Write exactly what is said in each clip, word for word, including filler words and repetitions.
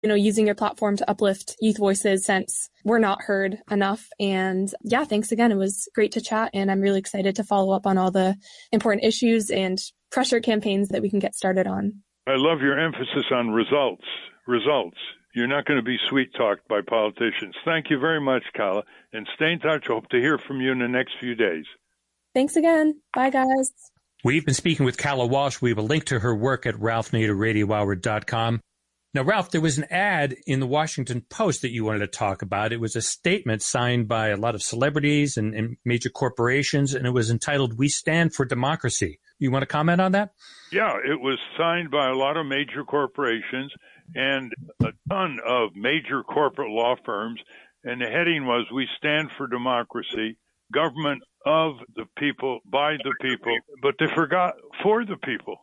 you know, using your platform to uplift youth voices since we're not heard enough. And yeah, thanks again. It was great to chat. And I'm really excited to follow up on all the important issues and pressure campaigns that we can get started on. I love your emphasis on results. Results. You're not going to be sweet-talked by politicians. Thank you very much, Kala. And stay in touch. I hope to hear from you in the next few days. Thanks again. Bye, guys. We've been speaking with Kala Walsh. We have a link to her work at ralph nader radio hour dot com. Now, Ralph, there was an ad in the Washington Post that you wanted to talk about. It was a statement signed by a lot of celebrities and, and major corporations, and it was entitled, "We Stand for Democracy." You want to comment on that? Yeah, it was signed by a lot of major corporations and a ton of major corporate law firms. And the heading was, "We stand for democracy, government of the people, by the people." But they forgot for the people.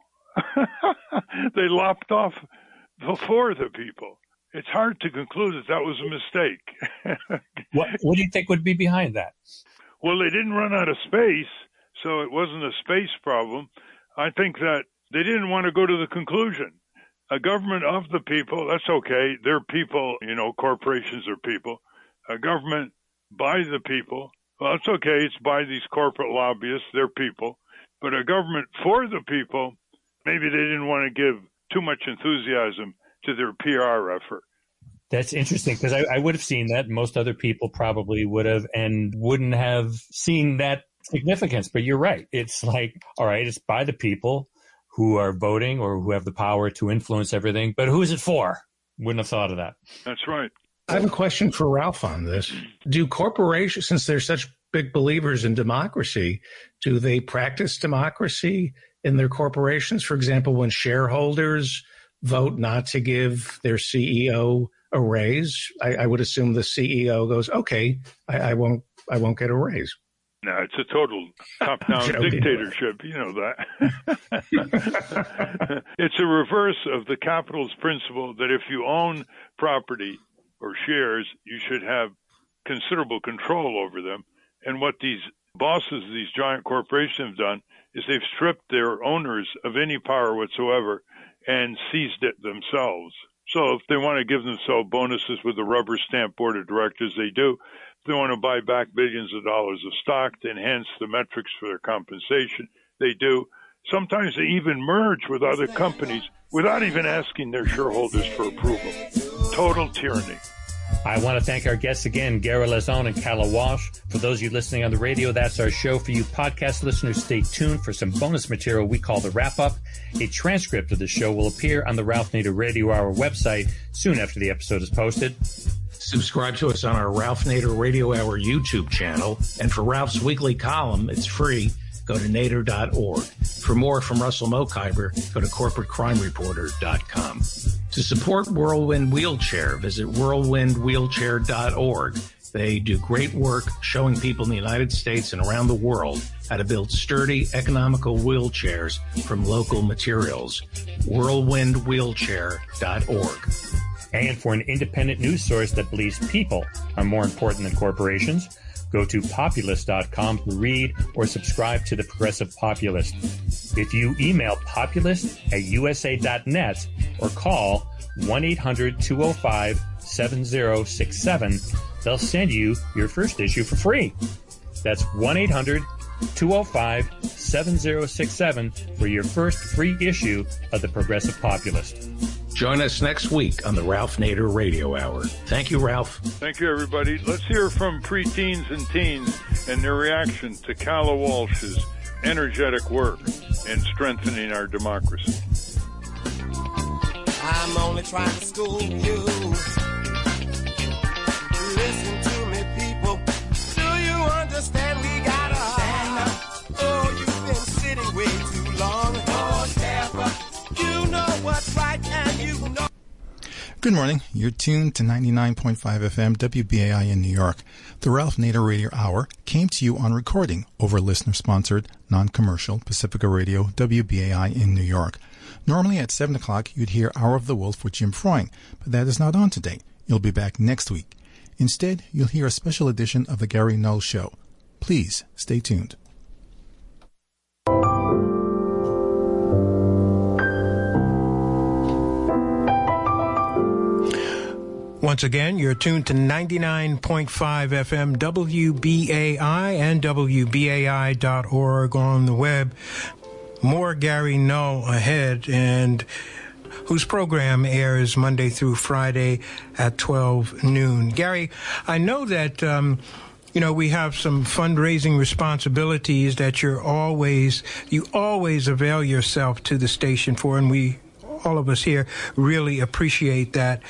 They lopped off before the people. It's hard to conclude that that was a mistake. What, what do you think would be behind that? Well, they didn't run out of space, so it wasn't a space problem. I think that they didn't want to go to the conclusion. A government of the people, that's okay. They're people, you know, corporations are people. A government by the people, well, it's okay. It's by these corporate lobbyists. They're people. But a government for the people, maybe they didn't want to give too much enthusiasm to their P R effort. That's interesting, because I, I would have seen that. Most other people probably would have and wouldn't have seen that significance. But you're right. It's like, all right, it's by the people who are voting or who have the power to influence everything. But who is it for? Wouldn't have thought of that. That's right. I have a question for Ralph on this. Do corporations, since they're such big believers in democracy, do they practice democracy in their corporations? For example, when shareholders vote not to give their C E O a raise, I, I would assume the C E O goes, okay, I, I won't I won't get a raise. No, it's a total top-down dictatorship. You know that. It's a reverse of the capitalist principle that if you own property or shares, you should have considerable control over them. And what these bosses of these giant corporations have done is they've stripped their owners of any power whatsoever and seized it themselves. So if they want to give themselves bonuses with a rubber stamp board of directors, they do. If they want to buy back billions of dollars of stock to enhance the metrics for their compensation, they do. Sometimes they even merge with other companies without even asking their shareholders for approval. Total tyranny. I want to thank our guests again, Gary Lazone and Kala Walsh. For those of you listening on the radio, that's our show. For you podcast listeners, stay tuned for some bonus material we call the wrap-up. A transcript of the show will appear on the Ralph Nader Radio Hour website soon after the episode is posted. Subscribe to us on our Ralph Nader Radio Hour YouTube channel. And for Ralph's weekly column, it's free. Go to nader dot org. For more from Russell Mokhiber, go to corporate crime reporter dot com. To support Whirlwind Wheelchair, visit whirlwind wheelchair dot org. They do great work showing people in the United States and around the world how to build sturdy, economical wheelchairs from local materials. whirlwind wheelchair dot org. And for an independent news source that believes people are more important than corporations, go to populist dot com to read or subscribe to the Progressive Populist. If you email populist at u s a dot net or call one eight hundred two oh five seven oh six seven, they'll send you your first issue for free. That's one eight hundred two oh five seven oh six seven for your first free issue of the Progressive Populist. Join us next week on the Ralph Nader Radio Hour. Thank you, Ralph. Thank you, everybody. Let's hear from preteens and teens and their reaction to Kala Walsh's energetic work in strengthening our democracy. I'm only trying to school you. Listen to me, people. Do you understand we gotta stand up? Oh, you've been sitting way too long. Oh, step up. You know what's right and you know. Good morning. You're tuned to ninety-nine point five F M W B A I in New York. The Ralph Nader Radio Hour came to you on recording over listener-sponsored, non-commercial Pacifica Radio W B A I in New York. Normally at seven o'clock, you'd hear Hour of the Wolf with Jim Freund, but that is not on today. You'll be back next week. Instead, you'll hear a special edition of The Gary Null Show. Please stay tuned. Once again, you're tuned to ninety-nine point five F M W B A I and W B A I dot org on the web. More Gary Null ahead, and whose program airs Monday through Friday at twelve noon. Gary, I know that, um, you know, we have some fundraising responsibilities that you're always, you always avail yourself to the station for, and we all of us here really appreciate that.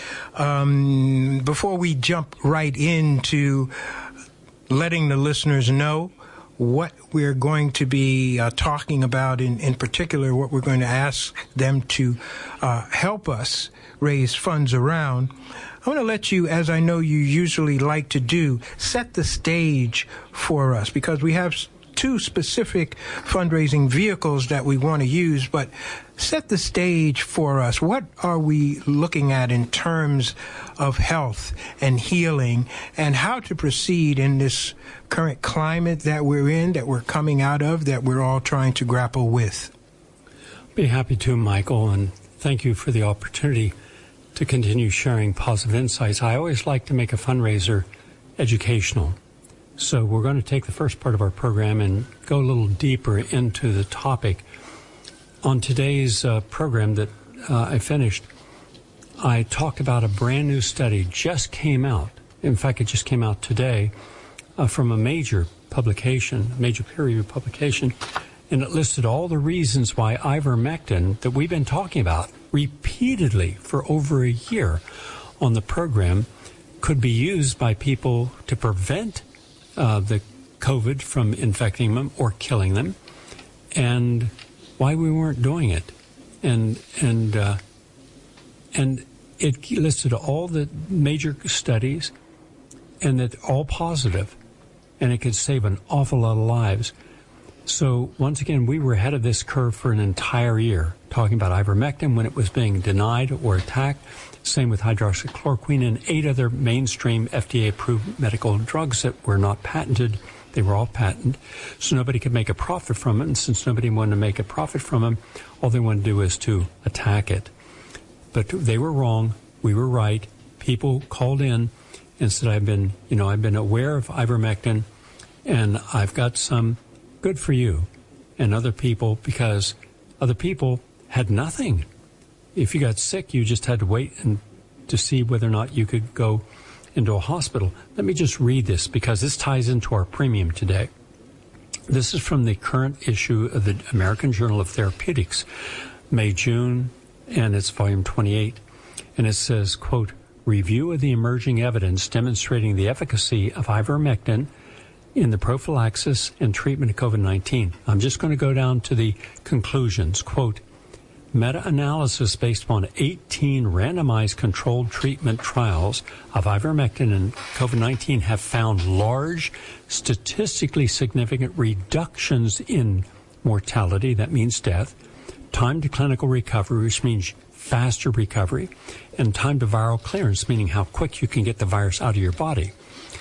Um, before we jump right into letting the listeners know what we're going to be uh, talking about, in, in particular, what we're going to ask them to uh, help us raise funds around, I want to let you, as I know you usually like to do, set the stage for us, because we have two specific fundraising vehicles that we want to use, but set the stage for us. What are we looking at in terms of health and healing, and how to proceed in this current climate that we're in, that we're coming out of, that we're all trying to grapple with? Be happy to, Michael, and thank you for the opportunity to continue sharing positive insights. I always like to make a fundraiser educational. So we're going to take the first part of our program and go a little deeper into the topic. On today's uh, program that uh, I finished, I talked about a brand new study just came out. In fact, it just came out today uh, from a major publication, a major peer-reviewed publication, and it listed all the reasons why ivermectin, that we've been talking about repeatedly for over a year on the program, could be used by people to prevent uh, the COVID from infecting them or killing them, and why we weren't doing it. And and uh, and it listed all the major studies, and that all positive, and it could save an awful lot of lives. So once again, we were ahead of this curve for an entire year, talking about ivermectin when it was being denied or attacked. Same with hydroxychloroquine and eight other mainstream F D A-approved medical drugs that were not patented. They were all patented, so nobody could make a profit from it. And since nobody wanted to make a profit from them, all they wanted to do was to attack it. But they were wrong. We were right. People called in and said, "I've been, you know, I've been aware of ivermectin, and I've got some good for you," and other people, because other people had nothing. If you got sick, you just had to wait and to see whether or not you could go into a hospital. Let me just read this, because this ties into our premium today. This is from the current issue of the American Journal of Therapeutics, May, June, and it's volume twenty-eight. And it says, quote, "Review of the emerging evidence demonstrating the efficacy of ivermectin in the prophylaxis and treatment of COVID nineteen. I'm just going to go down to the conclusions. Quote, "Meta-analysis based upon eighteen randomized controlled treatment trials of ivermectin and COVID nineteen have found large, statistically significant reductions in mortality, that means death, time to clinical recovery, which means faster recovery, and time to viral clearance, meaning how quick you can get the virus out of your body.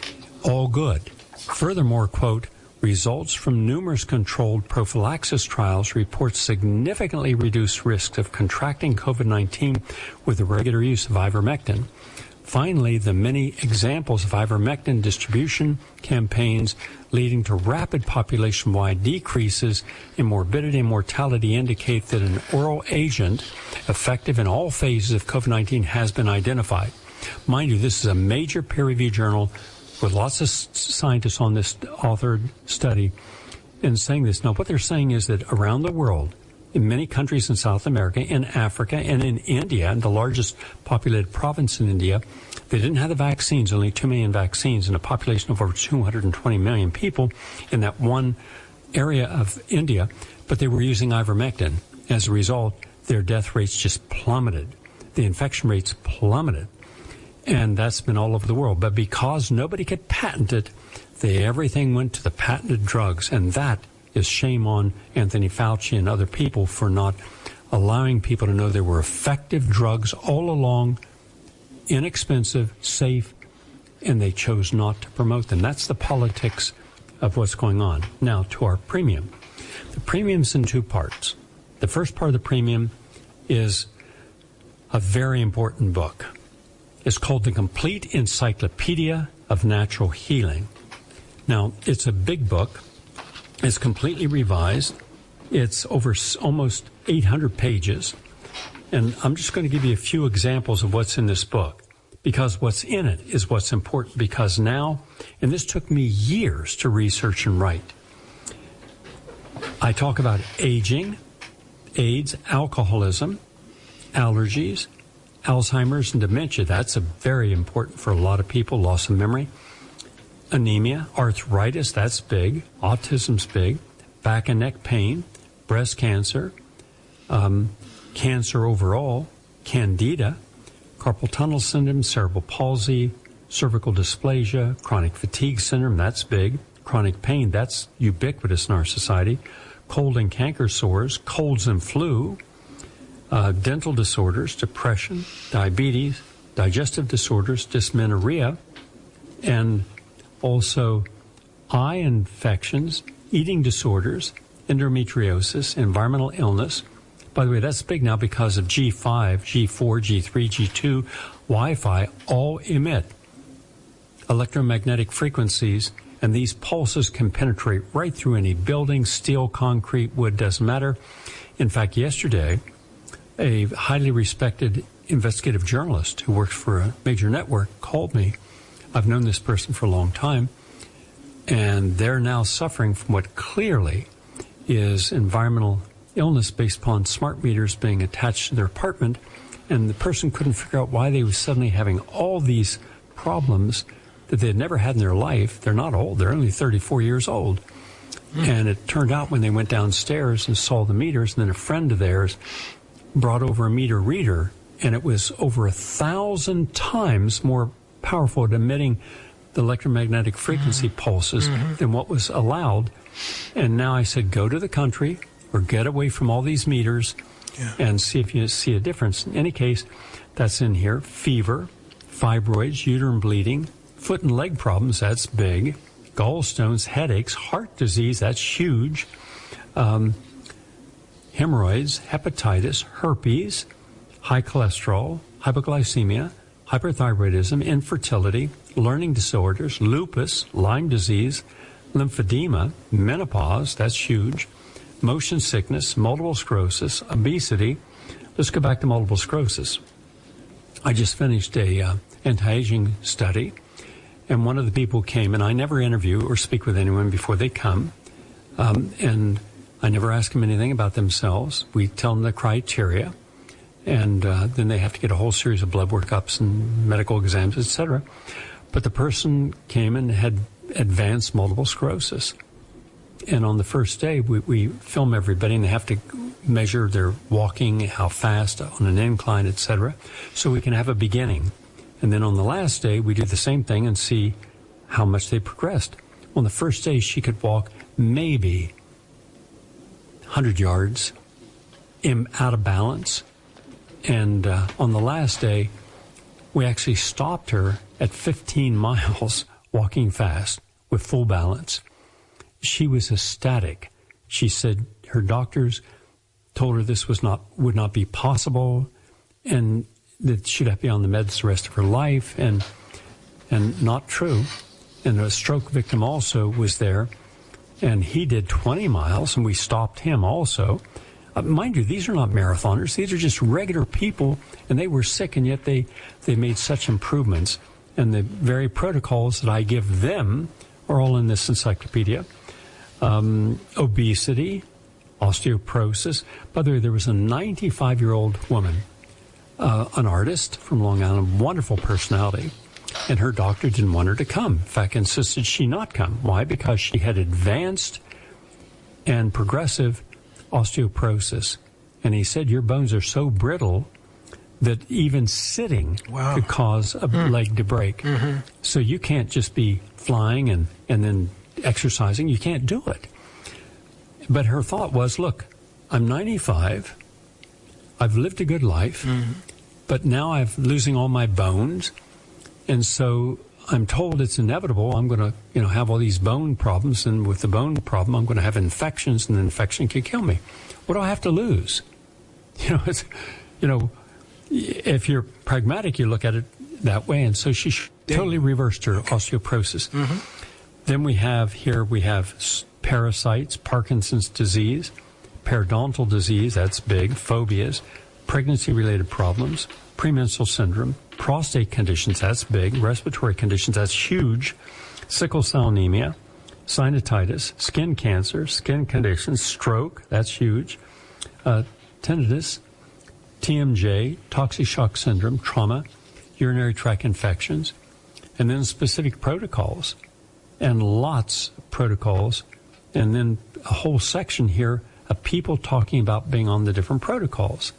All good. Furthermore, quote, results from numerous controlled prophylaxis trials report significantly reduced risks of contracting COVID nineteen with the regular use of ivermectin. Finally, the many examples of ivermectin distribution campaigns leading to rapid population-wide decreases in morbidity and mortality indicate that an oral agent effective in all phases of COVID nineteen has been identified." Mind you, this is a major peer-reviewed journal with lots of scientists on this authored study and saying this. Now, what they're saying is that around the world, in many countries in South America, in Africa, and in India, the largest populated province in India, they didn't have the vaccines, only two million vaccines, and a population of over two hundred twenty million people in that one area of India, but they were using ivermectin. As a result, their death rates just plummeted. The infection rates plummeted. And that's been all over the world. But because nobody could patent it, they, everything went to the patented drugs. And that is shame on Anthony Fauci and other people for not allowing people to know there were effective drugs all along, inexpensive, safe, and they chose not to promote them. That's the politics of what's going on. Now, to our premium. The premium's in two parts. The first part of the premium is a very important book. It's called The Complete Encyclopedia of Natural Healing. Now, it's a big book. It's completely revised. It's over almost eight hundred pages. And I'm just going to give you a few examples of what's in this book, because what's in it is what's important. Because now, and this took me years to research and write, I talk about aging, AIDS, alcoholism, allergies, Alzheimer's and dementia. That's a very important for a lot of people, loss of memory. Anemia, arthritis, that's big. Autism's big. Back and neck pain, breast cancer, um, cancer overall, candida, carpal tunnel syndrome, cerebral palsy, cervical dysplasia, chronic fatigue syndrome, that's big. Chronic pain, that's ubiquitous in our society. Cold and canker sores, colds and flu, uh, dental disorders, depression, diabetes, digestive disorders, dysmenorrhea, and also eye infections, eating disorders, endometriosis, environmental illness. By the way, that's big now because of G five, G four, G three, G two, Wi-Fi all emit electromagnetic frequencies, and these pulses can penetrate right through any building, steel, concrete, wood, doesn't matter. In fact, yesterday, a highly respected investigative journalist who works for a major network called me. I've known this person for a long time, and they're now suffering from what clearly is environmental illness based upon smart meters being attached to their apartment, and the person couldn't figure out why they were suddenly having all these problems that they had never had in their life. They're not old. They're only thirty-four years old. Mm. And it turned out when they went downstairs and saw the meters, and then a friend of theirs brought over a meter reader, and it was over a thousand times more powerful at emitting the electromagnetic frequency mm-hmm. pulses mm-hmm. than what was allowed. And now I said, go to the country or get away from all these meters yeah. and see if you see a difference. In any case, that's in here. Fever, fibroids, uterine bleeding, foot and leg problems, that's big. Gallstones, headaches, heart disease, that's huge. Um, hemorrhoids, hepatitis, herpes, high cholesterol, hypoglycemia, hyperthyroidism, infertility, learning disorders, lupus, Lyme disease, lymphedema, menopause, that's huge, motion sickness, multiple sclerosis, obesity. Let's go back to multiple sclerosis. I just finished a uh, anti-aging study, and one of the people came, and I never interview or speak with anyone before they come, um, and I never ask them anything about themselves. We tell them the criteria, and uh, then they have to get a whole series of blood workups and medical exams, et cetera. But the person came and had advanced multiple sclerosis. And on the first day, we, we film everybody, and they have to measure their walking, how fast, on an incline, et cetera, so we can have a beginning. And then on the last day, we do the same thing and see how much they progressed. On the first day, she could walk maybe one hundred yards in, out of balance. And uh, on the last day, we actually stopped her at fifteen miles walking fast with full balance. She was ecstatic. She said her doctors told her this was not would not be possible, and that she'd have to be on the meds the rest of her life, and and not true. And a stroke victim also was there, and he did twenty miles, and we stopped him also. Uh, mind you, these are not marathoners. These are just regular people, and they were sick, and yet they, they made such improvements. And the very protocols that I give them are all in this encyclopedia. Um, obesity, osteoporosis. By the way, there was a ninety-five-year-old woman, uh, an artist from Long Island, wonderful personality, and her doctor didn't want her to come. In fact, insisted she not come. Why? Because she had advanced and progressive osteoporosis. And he said, your bones are so brittle that even sitting wow. could cause a mm. leg to break. Mm-hmm. So you can't just be flying and, and then exercising. You can't do it. But her thought was, look, I'm ninety-five. I've lived a good life, mm-hmm. but now I'm losing all my bones. And so I'm told it's inevitable. I'm going to, you know, have all these bone problems, and with the bone problem, I'm going to have infections, and the infection can kill me. What do I have to lose? You know, it's, you know, if you're pragmatic, you look at it, that way, and so she totally reversed her okay. osteoporosis. Mm-hmm. Then we have here, we have parasites, Parkinson's disease, periodontal disease, that's big, phobias, pregnancy-related problems, premenstrual syndrome, prostate conditions, that's big, respiratory conditions, that's huge, sickle cell anemia, sinusitis, skin cancer, skin conditions, stroke, that's huge, uh, tinnitus, T M J, toxic shock syndrome, trauma, urinary tract infections, and then specific protocols, and lots of protocols, and then a whole section here of people talking about being on the different protocols.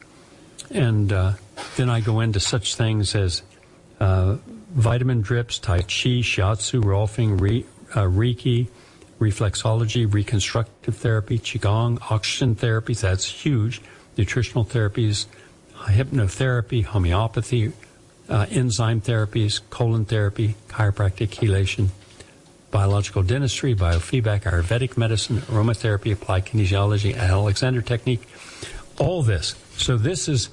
And uh, then I go into such things as uh, vitamin drips, Tai Chi, Shiatsu, Rolfing, Re, uh, Reiki, reflexology, reconstructive therapy, Qigong, oxygen therapies, that's huge, nutritional therapies, hypnotherapy, homeopathy, uh, enzyme therapies, colon therapy, chiropractic, chelation, biological dentistry, biofeedback, Ayurvedic medicine, aromatherapy, applied kinesiology, Alexander technique, all this. So this is,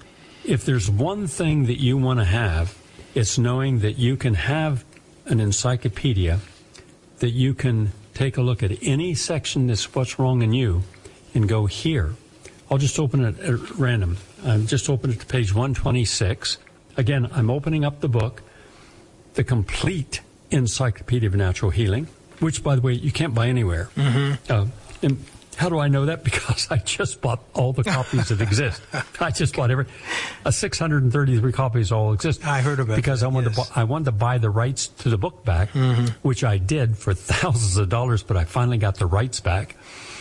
if there's one thing that you want to have, it's knowing that you can have an encyclopedia, that you can take a look at any section that's what's wrong in you and go here. I'll just open it at random. I've just opened it to page one twenty-six. Again, I'm opening up the book, The Complete Encyclopedia of Natural Healing, which, by the way, you can't buy anywhere. Mm-hmm. Uh, and how do I know that? Because I just bought all the copies that exist. I just bought every uh, six hundred thirty-three copies all exist. I heard about because that, I wanted yes. to bu- I wanted to buy the rights to the book back, mm-hmm. which I did for thousands of dollars, but I finally got the rights back,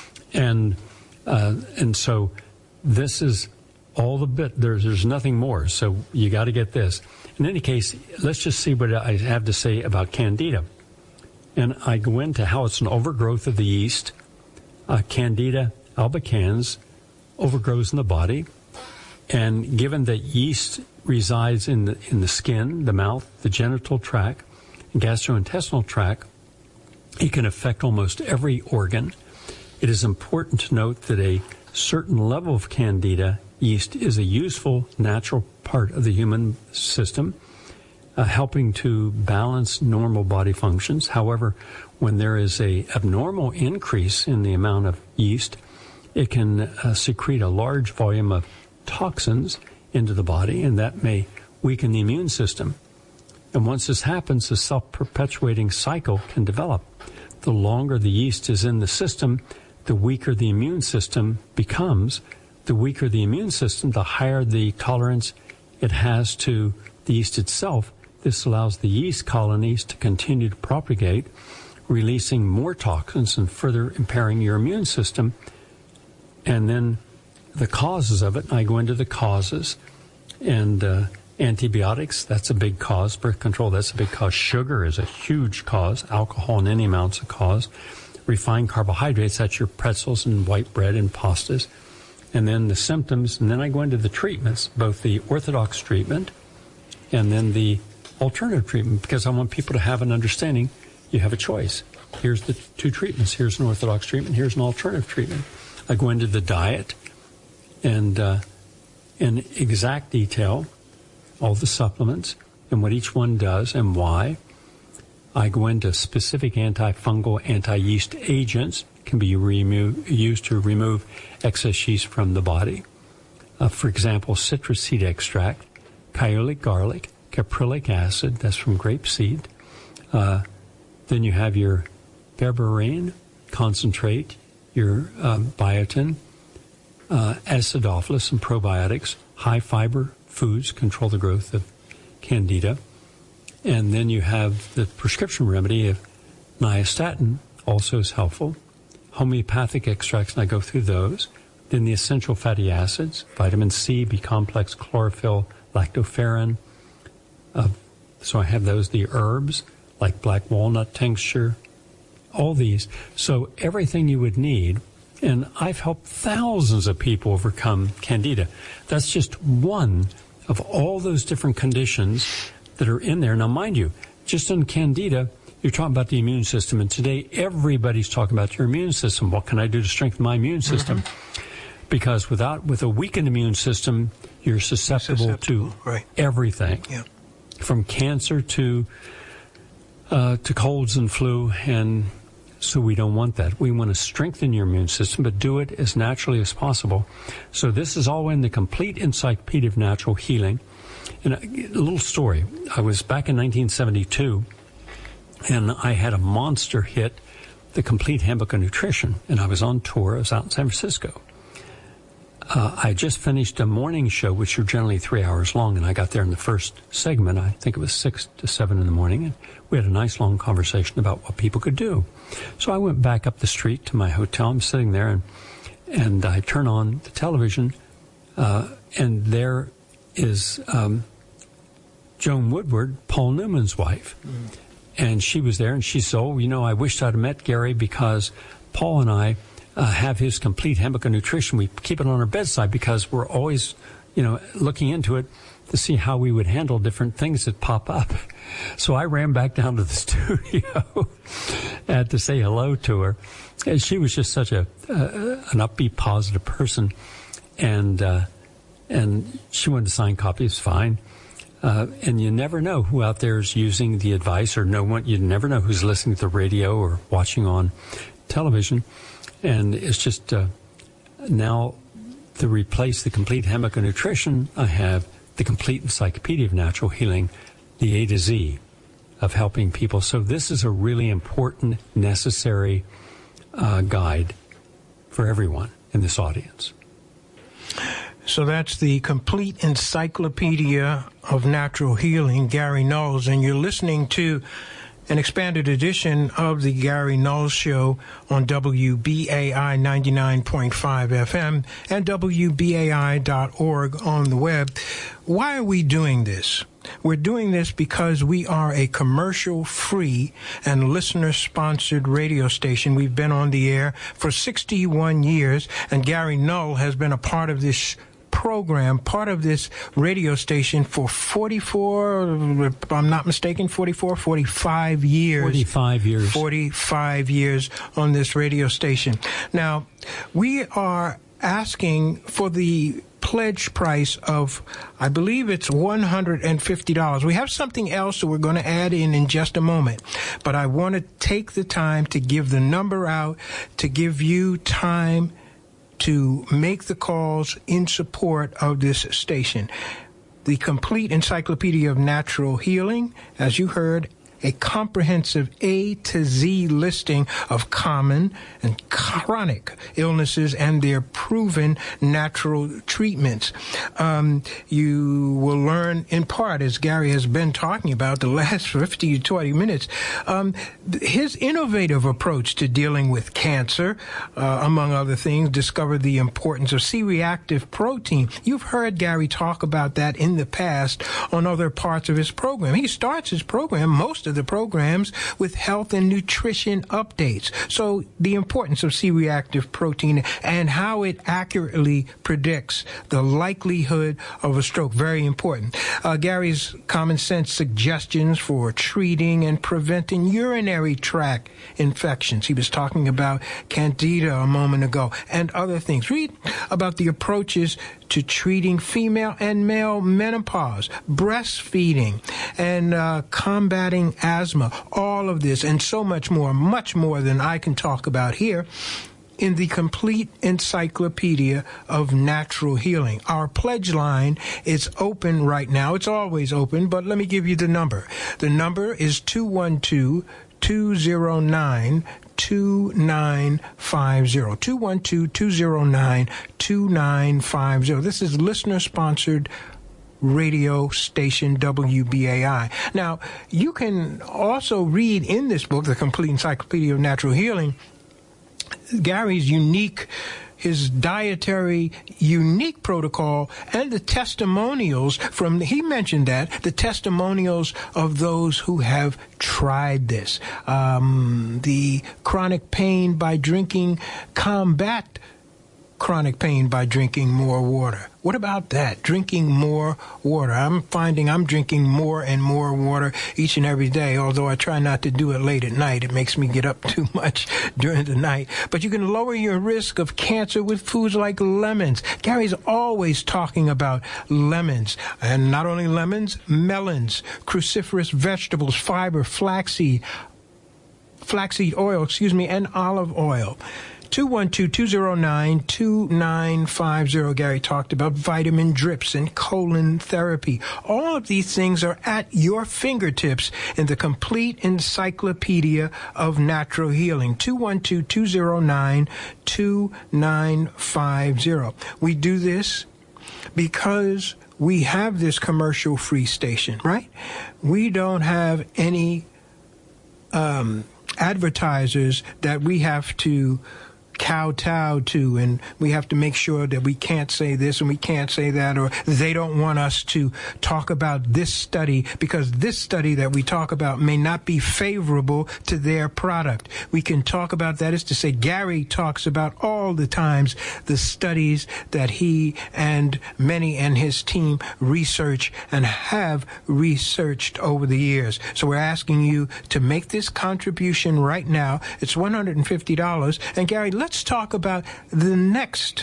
and uh, and so this is all the bit. There's there's nothing more. So you got to get this. In any case, let's just see what I have to say about Candida, and I go into how it's an overgrowth of the yeast. Uh, Candida albicans overgrows in the body, and given that yeast resides in the in the skin, the mouth, the genital tract, and gastrointestinal tract, it can affect almost every organ. It is important to note that a certain level of Candida yeast is a useful natural part of the human system, uh, helping to balance normal body functions. However, when there is a abnormal increase in the amount of yeast, it can uh, secrete a large volume of toxins into the body, and that may weaken the immune system. And once this happens, a self-perpetuating cycle can develop. The longer the yeast is in the system, the weaker the immune system becomes. The weaker the immune system, the higher the tolerance it has to the yeast itself. This allows the yeast colonies to continue to propagate, releasing more toxins and further impairing your immune system. And then the causes of it, and I go into the causes, and uh, antibiotics, that's a big cause. Birth control, that's a big cause. Sugar is a huge cause. Alcohol in any amounts a cause. Refined carbohydrates, that's your pretzels and white bread and pastas. And then the symptoms, and then I go into the treatments, both the orthodox treatment and then the alternative treatment, because I want people to have an understanding. You have a choice. Here's the two treatments. Here's an orthodox treatment. Here's an alternative treatment. I go into the diet and uh, in exact detail, all the supplements and what each one does and why. I go into specific antifungal, anti-yeast agents can be remo- used to remove excess yeast from the body. Uh, for example, citrus seed extract, kyolic garlic, caprylic acid, that's from grape seed. Uh, then you have your berberine concentrate, your um, biotin, uh, acidophilus and probiotics, high fiber foods control the growth of Candida. And then you have the prescription remedy of nystatin, also is helpful. Homeopathic extracts, and I go through those. Then the essential fatty acids, vitamin C, B-complex, chlorophyll, lactoferrin. Uh, so I have those, the herbs, like black walnut tincture, all these. So everything you would need, and I've helped thousands of people overcome Candida. That's just one of all those different conditions that are in there. Now, mind you, just on Candida, you're talking about the immune system, and today everybody's talking about your immune system. What can I do to strengthen my immune system? Mm-hmm. Because without, with a weakened immune system, you're susceptible, susceptible to right. everything. Yeah. from cancer to uh, to colds and flu, and so we don't want that. We want to strengthen your immune system, but do it as naturally as possible. So this is all in the Complete Encyclopedia of Natural Healing. And a, a little story. I was back in nineteen seventy-two, and I had a monster hit, the Complete Handbook of Nutrition, and I was on tour. I was out in San Francisco. Uh, I just finished a morning show, which are generally three hours long, and I got there in the first segment. I think it was six to seven in the morning, and we had a nice long conversation about what people could do. So I went back up the street to my hotel. I'm sitting there, and and I turn on the television, uh, and there is um, Joan Woodward, Paul Newman's wife. Mm. And she was there, and she said, oh, you know, I wished I'd met Gary because Paul and I Uh, have his Complete Handbook of Nutrition. We keep it on our bedside because we're always, you know, looking into it to see how we would handle different things that pop up. So I ran back down to the studio and to say hello to her. And she was just such a uh, an upbeat, positive person, and uh, and she wanted to sign copies. Fine. Uh, and you never know who out there is using the advice, or no one. You never know who's listening to the radio or watching on television. And it's just uh, now to replace the Complete Handbook of Nutrition, I have the Complete Encyclopedia of Natural Healing, the A to Z of helping people. So this is a really important, necessary uh, guide for everyone in this audience. So that's the Complete Encyclopedia of Natural Healing, Gary Knowles, and you're listening to an expanded edition of the Gary Knowles Show on W B A I ninety-nine point five F M and W B A I dot org on the web. Why are we doing this? We're doing this because we are a commercial-free and listener-sponsored radio station. We've been on the air for sixty-one years, and Gary Null has been a part of this program, part of this radio station for forty-four, if I'm not mistaken, forty-four, forty-five years. forty-five years. forty-five years on this radio station. Now, we are asking for the pledge price of, I believe it's one hundred fifty dollars. We have something else that we're going to add in in just a moment, but I want to take the time to give the number out, to give you time to make the calls in support of this station. The Complete Encyclopedia of Natural Healing, as you heard, a comprehensive A to Z listing of common and chronic illnesses and their proven natural treatments. Um, you will learn in part, as Gary has been talking about the last fifty to twenty minutes, um, his innovative approach to dealing with cancer, uh, among other things, discovered the importance of C-reactive protein. You've heard Gary talk about that in the past on other parts of his program. He starts his program, most of the programs, with health and nutrition updates. So the importance of C-reactive protein and how it accurately predicts the likelihood of a stroke, very important. Uh, Gary's common sense suggestions for treating and preventing urinary tract infections. He was talking about candida a moment ago and other things. Read about the approaches to treating female and male menopause, breastfeeding, and uh, combating asthma, all of this and so much more, much more than I can talk about here, in the Complete Encyclopedia of Natural Healing. Our pledge line is open right now. It's always open, but let me give you the number. The number is two one two, two zero nine, two nine five zero. two one two, two zero nine, two nine five zero. This is listener-sponsored radio station W B A I. Now, you can also read in this book, The Complete Encyclopedia of Natural Healing, Gary's unique, his dietary unique protocol and the testimonials from, he mentioned that, the testimonials of those who have tried this. Um, the chronic pain by drinking combat chronic pain by drinking more water. What about that? Drinking more water. I'm finding I'm drinking more and more water each and every day, although I try not to do it late at night. It makes me get up too much during the night. But you can lower your risk of cancer with foods like lemons. Gary's always talking about lemons. And not only lemons, melons, cruciferous vegetables, fiber, flaxseed, flaxseed oil, excuse me, and olive oil. two one two, two zero nine, two nine five zero. Gary talked about vitamin drips and colon therapy. All of these things are at your fingertips in the complete encyclopedia of natural healing. two one two, two zero nine, two nine five zero. We do this because we have this commercial-free station, right? We don't have any um, advertisers that we have to kowtow to, and we have to make sure that we can't say this and we can't say that, or they don't want us to talk about this study because this study that we talk about may not be favorable to their product. We can talk about that is to say Gary talks about all the times the studies that he and many and his team research and have researched over the years. So we're asking you to make this contribution right now. It's one hundred fifty dollars. And Gary, let's Let's talk about the next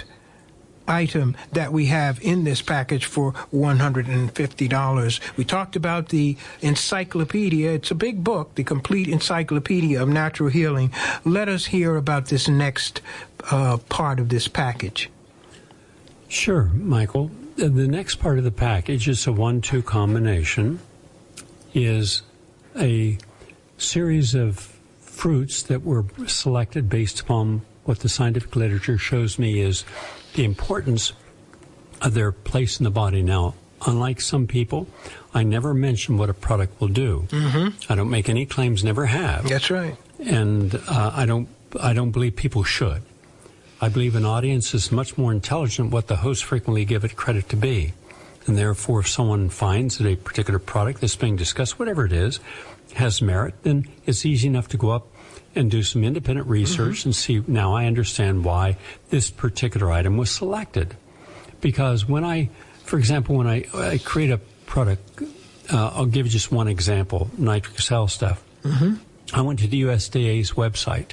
item that we have in this package for one hundred fifty dollars. We talked about the encyclopedia. It's a big book, the complete encyclopedia of natural healing. Let us hear about this next uh, part of this package. Sure, Michael. The next part of the package is a one two combination, is a series of fruits that were selected based upon what the scientific literature shows me is the importance of their place in the body. Now, unlike some people, I never mention what a product will do. Mm-hmm. I don't make any claims, never have. That's right. And uh, I don't I don't believe people should. I believe an audience is much more intelligent what the hosts frequently give it credit to be. And therefore, if someone finds that a particular product that's being discussed, whatever it is, has merit, then it's easy enough to go up and do some independent research mm-hmm. and see, now I understand why this particular item was selected. Because when I, for example, when I, I create a product, uh, I'll give you just one example, nitric cell stuff. Mm-hmm. I went to the U S D A's website,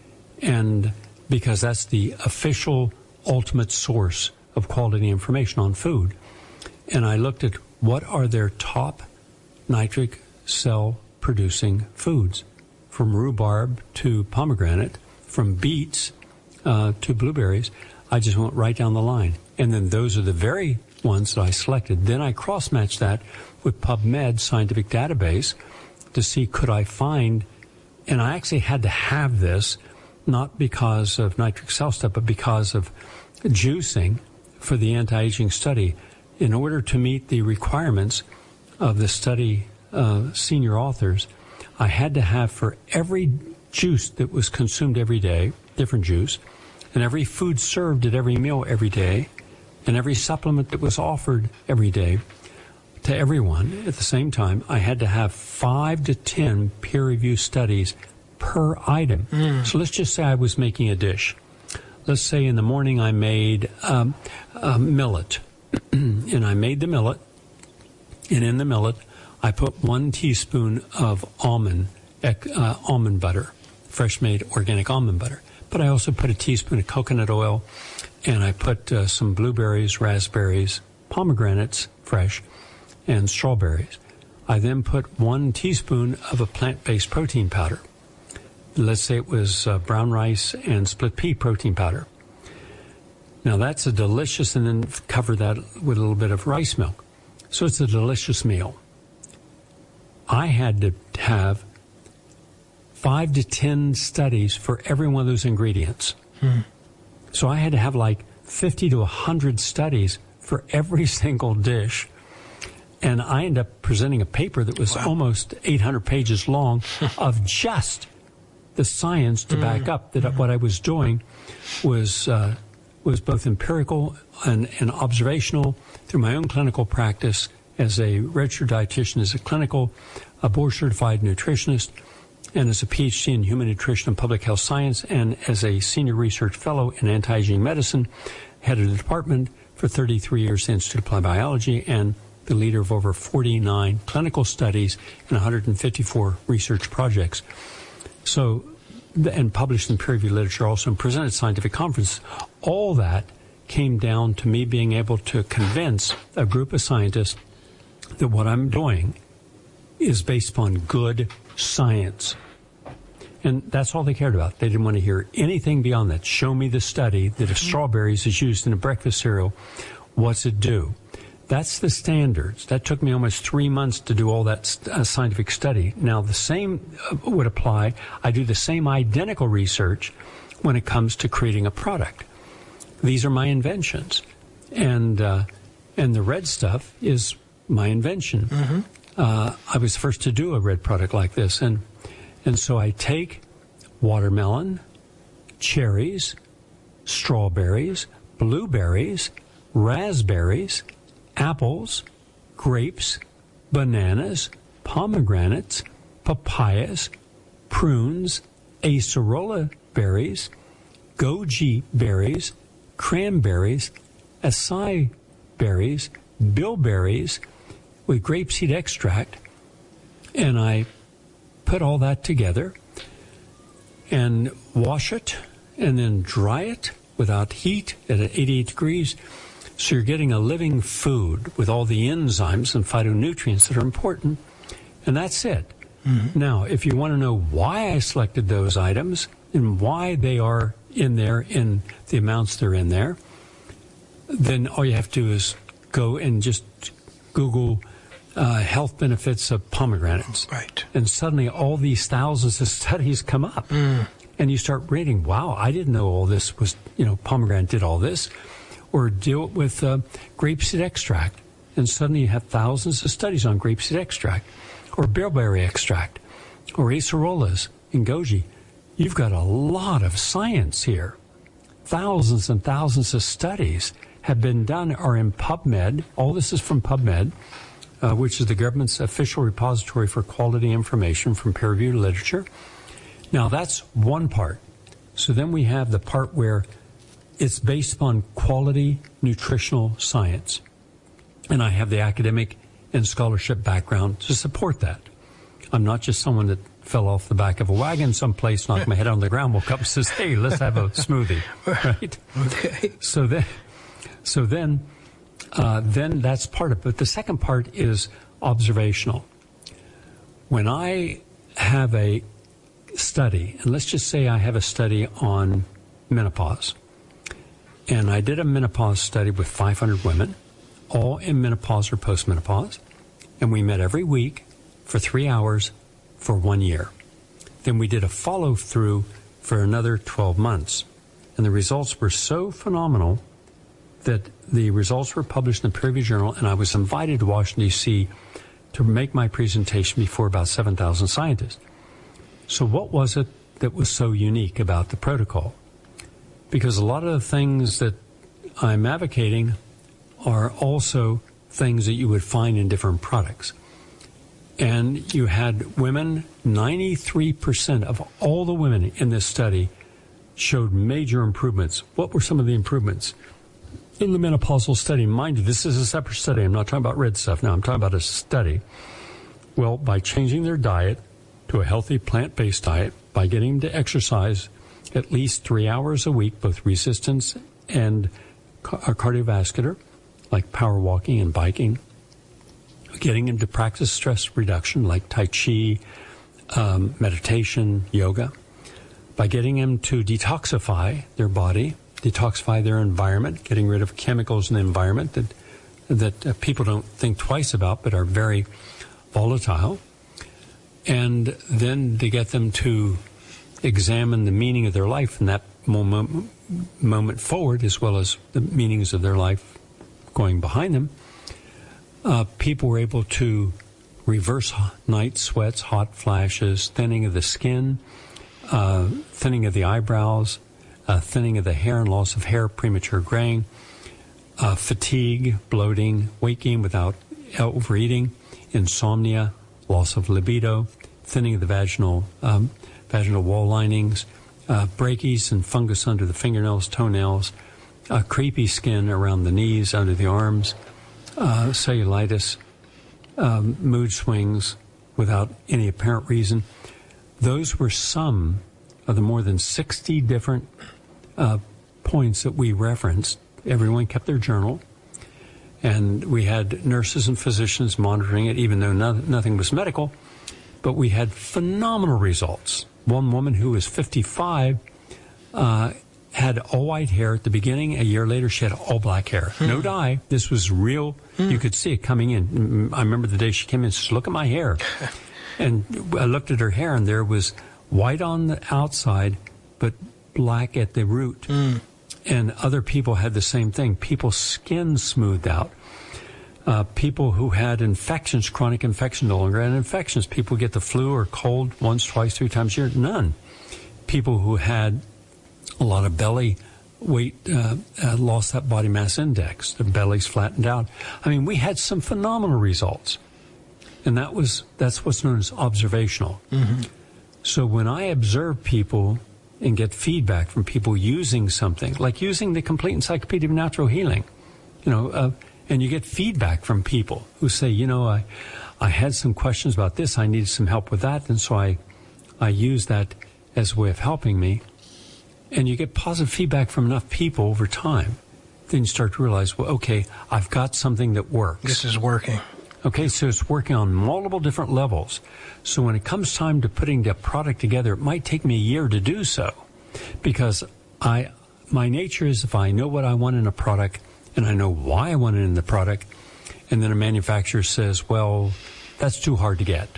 and because that's the official ultimate source of quality information on food, and I looked at what are their top nitric cell producing foods, from rhubarb to pomegranate, from beets uh, to blueberries. I just went right down the line. And then those are the very ones that I selected. Then I cross-matched that with PubMed scientific database to see could I find, and I actually had to have this, not because of nitric cell stuff, but because of juicing for the anti-aging study. In order to meet the requirements of the study uh, senior authors, I had to have for every juice that was consumed every day, different juice, and every food served at every meal every day, and every supplement that was offered every day to everyone at the same time, I had to have five to ten peer-reviewed studies per item. Mm. So let's just say I was making a dish. Let's say in the morning I made um, a millet, and I made the millet, and in the millet, I put one teaspoon of almond uh, almond butter, fresh-made organic almond butter. But I also put a teaspoon of coconut oil, and I put uh, some blueberries, raspberries, pomegranates, fresh, and strawberries. I then put one teaspoon of a plant-based protein powder. Let's say it was uh, brown rice and split pea protein powder. Now that's a delicious, and then cover that with a little bit of rice milk. So it's a delicious meal. I had to have five to ten studies for every one of those ingredients. Hmm. So I had to have like fifty to one hundred studies for every single dish. And I ended up presenting a paper that was wow. almost eight hundred pages long of just the science to mm. back up that mm-hmm. what I was doing was uh, was both empirical and, and observational through my own clinical practice as a registered dietitian, as a clinical, a board-certified nutritionist, and as a P H D in Human Nutrition and Public Health Science, and as a Senior Research Fellow in Anti-Aging Medicine, head of the department for thirty-three years at the Institute of Applied Biology, and the leader of over forty-nine clinical studies and one hundred fifty-four research projects. So, and published in peer-reviewed literature, also and presented at scientific conferences. All that came down to me being able to convince a group of scientists that what I'm doing is based upon good science. And that's all they cared about. They didn't want to hear anything beyond that. Show me the study that if strawberries is used in a breakfast cereal, what's it do? That's the standards. That took me almost three months to do all that uh, scientific study. Now, the same uh, would apply. I do the same identical research when it comes to creating a product. These are my inventions. And uh, and the red stuff is my invention. Mm-hmm. Uh, I was first to do a red product like this. And And so I take watermelon, cherries, strawberries, blueberries, raspberries, apples, grapes, bananas, pomegranates, papayas, prunes, acerola berries, goji berries, cranberries, acai berries, bilberries with grapeseed extract, and I put all that together and wash it and then dry it without heat at eighty-eight degrees. So you're getting a living food with all the enzymes and phytonutrients that are important, and that's it. Mm-hmm. Now, if you want to know why I selected those items and why they are in there in the amounts they're in there, then all you have to do is go and just Google Uh, health benefits of pomegranates. Right. And suddenly all these thousands of studies come up. Mm. And you start reading, wow, I didn't know all this was, you know, pomegranate did all this. Or deal with uh, grapeseed extract. And suddenly you have thousands of studies on grapeseed extract. Or bilberry extract. Or acerolas and goji. You've got a lot of science here. Thousands and thousands of studies have been done, are in PubMed. All this is from PubMed. Uh, which is the government's official repository for quality information from peer-reviewed literature. Now, that's one part. So then we have the part where it's based upon quality nutritional science. And I have the academic and scholarship background to support that. I'm not just someone that fell off the back of a wagon someplace, knocked my head on the ground, woke up and says, hey, let's have a smoothie. Right? Okay. So then, so then, Uh, then that's part of it. But the second part is observational. When I have a study, and let's just say I have a study on menopause, and I did a menopause study with five hundred women, all in menopause or postmenopause, and we met every week for three hours for one year. Then we did a follow-through for another twelve months, and the results were so phenomenal that the results were published in the peer-reviewed journal, and I was invited to Washington, D C to make my presentation before about seven thousand scientists. So what was it that was so unique about the protocol? Because a lot of the things that I'm advocating are also things that you would find in different products. And you had women, ninety-three percent of all the women in this study showed major improvements. What were some of the improvements? In the menopausal study, mind you, this is a separate study. I'm not talking about red stuff now. I'm talking about a study. Well, by changing their diet to a healthy plant-based diet, by getting them to exercise at least three hours a week, both resistance and cardiovascular, like power walking and biking, getting them to practice stress reduction, like Tai Chi, um, meditation, yoga, by getting them to detoxify their body, detoxify their environment, getting rid of chemicals in the environment that that uh, people don't think twice about but are very volatile, and then to get them to examine the meaning of their life from that moment, moment forward, as well as the meanings of their life going behind them. Uh, people were able to reverse night sweats, hot flashes, thinning of the skin, uh, thinning of the eyebrows, Uh, thinning of the hair and loss of hair, premature graying, uh, fatigue, bloating, weight gain without overeating, insomnia, loss of libido, thinning of the vaginal um, vaginal wall linings, uh, brachies and fungus under the fingernails, toenails, uh, creepy skin around the knees, under the arms, uh, cellulitis, um, mood swings without any apparent reason. Those were some of the more than sixty different uh, points that we referenced. Everyone kept their journal, and we had nurses and physicians monitoring it, even though no, nothing was medical. But we had phenomenal results. One woman who was fifty-five uh, had all white hair at the beginning. A year later, she had all black hair. Hmm. No dye. This was real. Hmm. You could see it coming in. I remember the day she came in and said, look at my hair. And I looked at her hair, and there was white on the outside, but black at the root. Hmm. And other people had the same thing. People's skin smoothed out. Uh, people who had infections, chronic infections, no longer had infections. People get the flu or cold once, twice, three times a year, none. People who had a lot of belly weight uh, uh, lost that body mass index. Their bellies flattened out. I mean, we had some phenomenal results. And that was that's what's known as observational. Mm-hmm. So when I observe people and get feedback from people using something, like using the Complete Encyclopedia of Natural Healing, you know, uh, and you get feedback from people who say, you know, I, I had some questions about this, I needed some help with that, and so I, I use that as a way of helping me. And you get positive feedback from enough people over time, then you start to realize, well, okay, I've got something that works. This is working. Okay, so it's working on multiple different levels. So when it comes time to putting the product together, it might take me a year to do so, because I, my nature is if I know what I want in a product and I know why I want it in the product, and then a manufacturer says, well, that's too hard to get.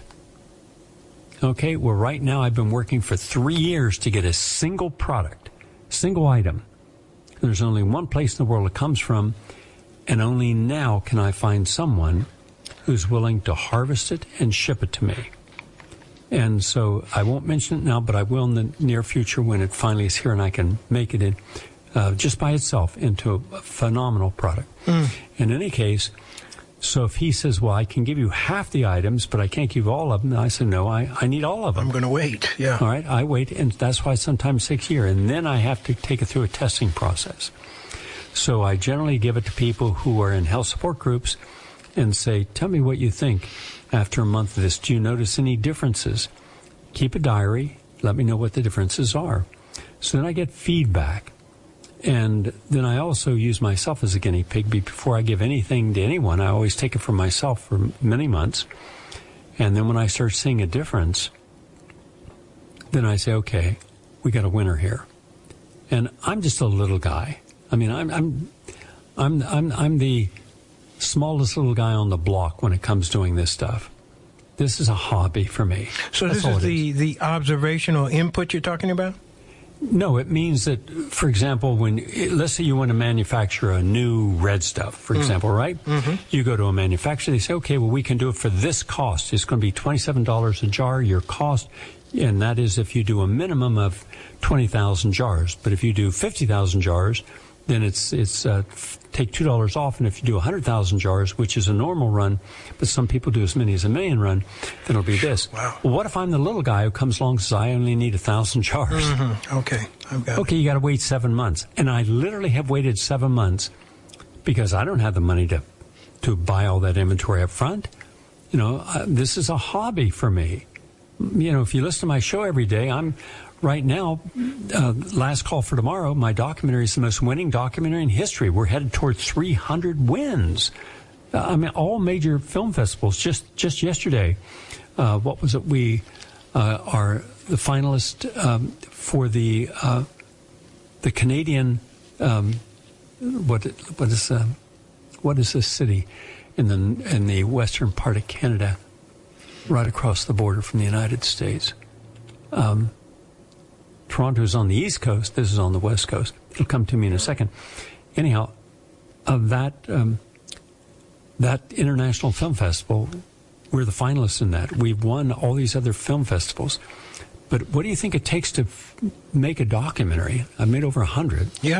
Okay, well, right now I've been working for three years to get a single product, single item. There's only one place in the world it comes from, and only now can I find someone who's willing to harvest it and ship it to me. And so I won't mention it now, but I will in the near future when it finally is here and I can make it in uh, just by itself into a phenomenal product. Mm. In any case, so if he says, well, I can give you half the items, but I can't give you all of them, I said, no, I, I need all of them. I'm going to wait, yeah. All right, I wait, and that's why sometimes it takes a year, and then I have to take it through a testing process. So I generally give it to people who are in health support groups and say, tell me what you think after a month of this. Do you notice any differences? Keep a diary. Let me know what the differences are. So then I get feedback. And then I also use myself as a guinea pig. Before I give anything to anyone, I always take it for myself for many months. And then when I start seeing a difference, then I say, okay, we got a winner here. And I'm just a little guy. I mean, I'm I'm I'm I'm, I'm the smallest little guy on the block when it comes doing this stuff. This is a hobby for me. So That's this is the, is the observational input you're talking about? No, it means that, for example, when let's say you want to manufacture a new red stuff, for mm. example, right? Mm-hmm. You go to a manufacturer, they say, okay, well, we can do it for this cost. It's going to be twenty-seven dollars a jar, your cost, and that is if you do a minimum of twenty thousand jars. But if you do fifty thousand jars, then it's it's uh, take two dollars off, and if you do one hundred thousand jars, which is a normal run, but some people do as many as a million run, then it'll be this. Wow. Well, what if I'm the little guy who comes along and says, I only need one thousand jars? Mm-hmm. Okay, I've got Okay, it. you got to wait seven months. And I literally have waited seven months because I don't have the money to, to buy all that inventory up front. You know, uh, this is a hobby for me. You know, if you listen to my show every day, I'm... Right now, uh, Last Call for Tomorrow, my documentary is the most winning documentary in history. We're headed toward three hundred wins. Uh, I mean, all major film festivals. Just just yesterday, uh, what was it? We uh, are the finalist um, for the uh, the Canadian. Um, what what is uh, what is this city in the in the western part of Canada, right across the border from the United States? Um, Toronto is on the East Coast. This is on the West Coast. It'll come to me in a second. Anyhow, of that um, that international film festival, we're the finalists in that. We've won all these other film festivals. But what do you think it takes to f- make a documentary? I've made over a hundred. Yes,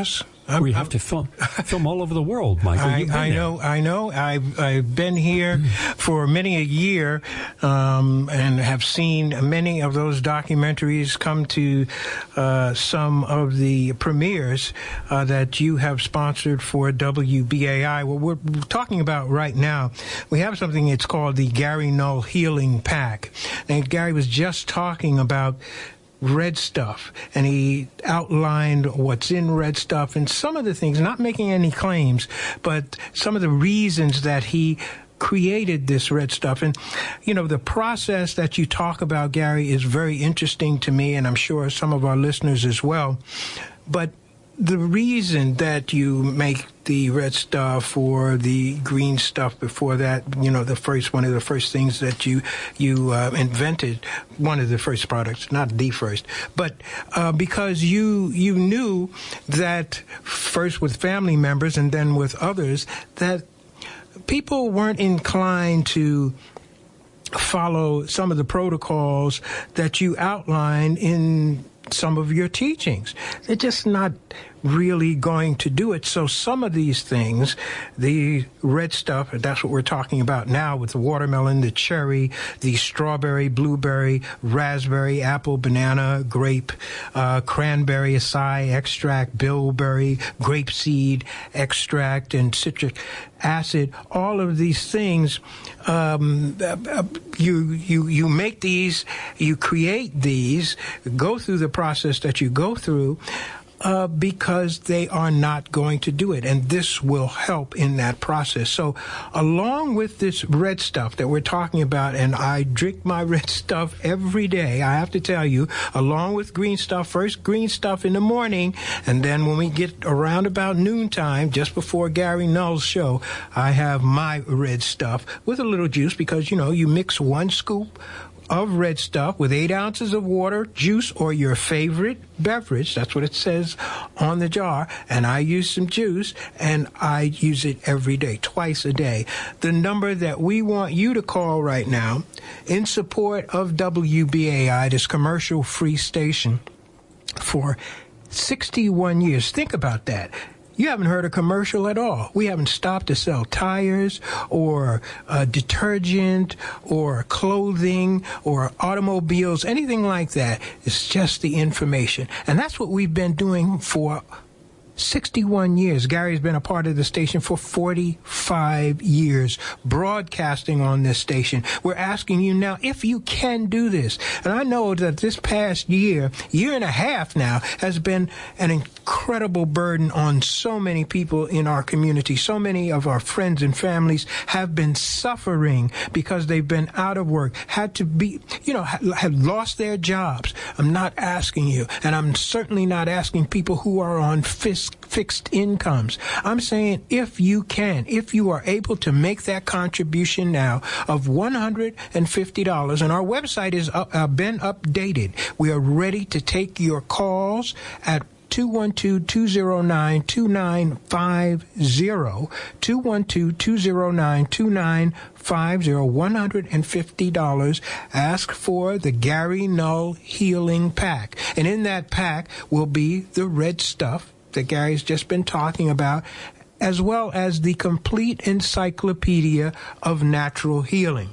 I'm, we have I'm, to film film all over the world, Michael. I, You've been I there. know, I know. I've, I've been here for many a year um, and have seen many of those documentaries come to uh, some of the premieres uh, that you have sponsored for W B A I. What we're talking about right now, we have something that's called the Gary Null Healing Pack. And Gary was just talking about red stuff, and he outlined what's in red stuff and some of the things, not making any claims, but some of the reasons that he created this red stuff. And, you know, the process that you talk about, Gary, is very interesting to me, and I'm sure some of our listeners as well. But the reason that you make the red stuff or the green stuff before that, you know, the first, one of the first things that you, you uh, invented, one of the first products, not the first, but uh, because you, you knew that first with family members and then with others, that people weren't inclined to follow some of the protocols that you outlined in some of your teachings. They're just not really going to do it. So some of these things, the red stuff, that's what we're talking about now with the watermelon, the cherry, the strawberry, blueberry, raspberry, apple, banana, grape, uh, cranberry, acai extract, bilberry, grapeseed extract, and citric acid. All of these things, um, you you you make these, you create these, go through the process that you go through, Uh, because they are not going to do it. And this will help in that process. So along with this red stuff that we're talking about, and I drink my red stuff every day, I have to tell you, along with green stuff, first green stuff in the morning, and then when we get around about noontime, just before Gary Null's show, I have my red stuff with a little juice because, you know, you mix one scoop of red stuff with eight ounces of water, juice, or your favorite beverage. That's what it says on the jar. And I use some juice, and I use it every day, twice a day. The number that we want you to call right now in support of W B A I, this commercial-free station, for sixty-one years. Think about that. You haven't heard a commercial at all. We haven't stopped to sell tires or uh, detergent or clothing or automobiles, anything like that. It's just the information. And that's what we've been doing for sixty-one years. Gary's been a part of the station for forty-five years, broadcasting on this station. We're asking you now if you can do this. And I know that this past year, year and a half now, has been an incredible burden on so many people in our community. So many of our friends and families have been suffering because they've been out of work, had to be, you know, have lost their jobs. I'm not asking you, and I'm certainly not asking people who are on fiscal fixed incomes. I'm saying if you can, if you are able to make that contribution now of one hundred fifty dollars, and our website has uh, uh, been updated. We are ready to take your calls at two one two, two zero nine, two nine five zero, two one two, two zero nine, two nine five zero, one hundred fifty dollars. Ask for the Gary Null Healing Pack. And in that pack will be the red stuff that Gary's just been talking about, as well as the complete encyclopedia of natural healing.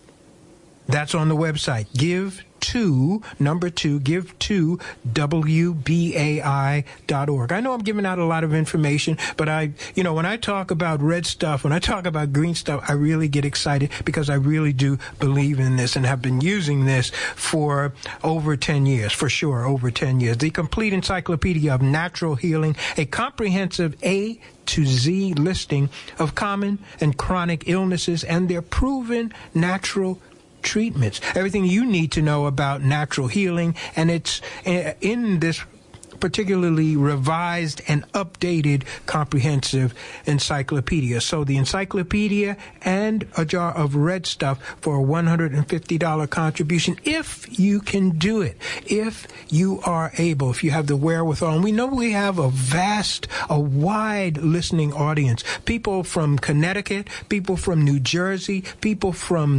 That's on the website. Give to, number two, give to W B A I dot org. I know I'm giving out a lot of information, but I, you know, when I talk about red stuff, when I talk about green stuff, I really get excited because I really do believe in this and have been using this for over ten years, for sure, over ten years. The complete encyclopedia of natural healing, a comprehensive A to Z listing of common and chronic illnesses and their proven natural treatments, everything you need to know about natural healing, and it's in this particularly revised and updated comprehensive encyclopedia. So the encyclopedia and a jar of red stuff for a one hundred fifty dollars contribution, if you can do it, if you are able, if you have the wherewithal. And we know we have a vast, a wide listening audience. People from Connecticut, people from New Jersey, people from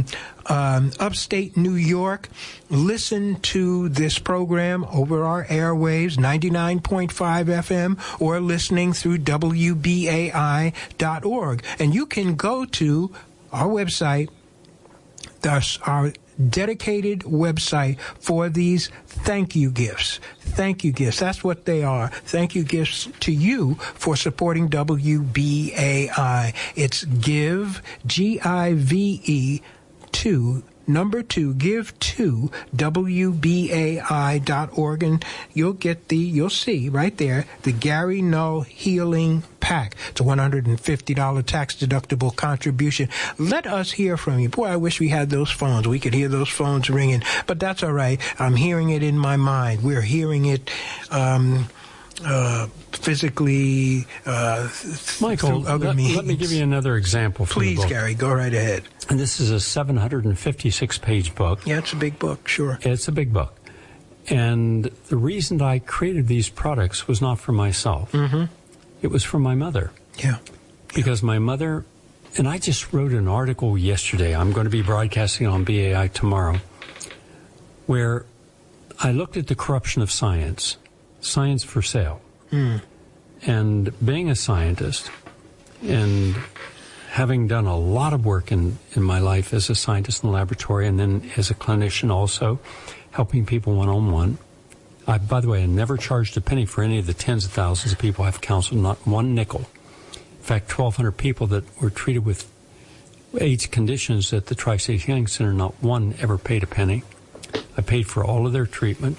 um, upstate New York, listen to this program over our airwaves, ninety-nine point five F M, or listening through W B A I dot org. And you can go to our website, thus our dedicated website for these thank you gifts. Thank you gifts. That's what they are. Thank you gifts to you for supporting W B A I. It's give, G I V E, to number two, give to W B A I dot org, and you'll get the, you'll see right there, the Gary Null Healing Pack. It's a one hundred fifty dollars tax-deductible contribution. Let us hear from you. Boy, I wish we had those phones. We could hear those phones ringing, but that's all right. I'm hearing it in my mind. We're hearing it, um, uh, physically, uh, Michael, through other let, means. let me give you another example from Please, the book. Gary, go right ahead. And this is a seven hundred fifty-six page book. Yeah, it's a big book, sure. It's a big book. And the reason that I created these products was not for myself. Mm-hmm. It was for my mother. Yeah. Because my mother, and I just wrote an article yesterday, I'm going to be broadcasting on B A I tomorrow, where I looked at the corruption of science, science for sale. Mm. And being a scientist and having done a lot of work in, in my life as a scientist in the laboratory and then as a clinician also, helping people one-on-one. I, by the way, I never charged a penny for any of the tens of thousands of people I've counseled, not one nickel. In fact, twelve hundred people that were treated with AIDS conditions at the Tri-State Healing Center, not one ever paid a penny. I paid for all of their treatment.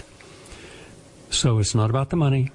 So it's not about the money.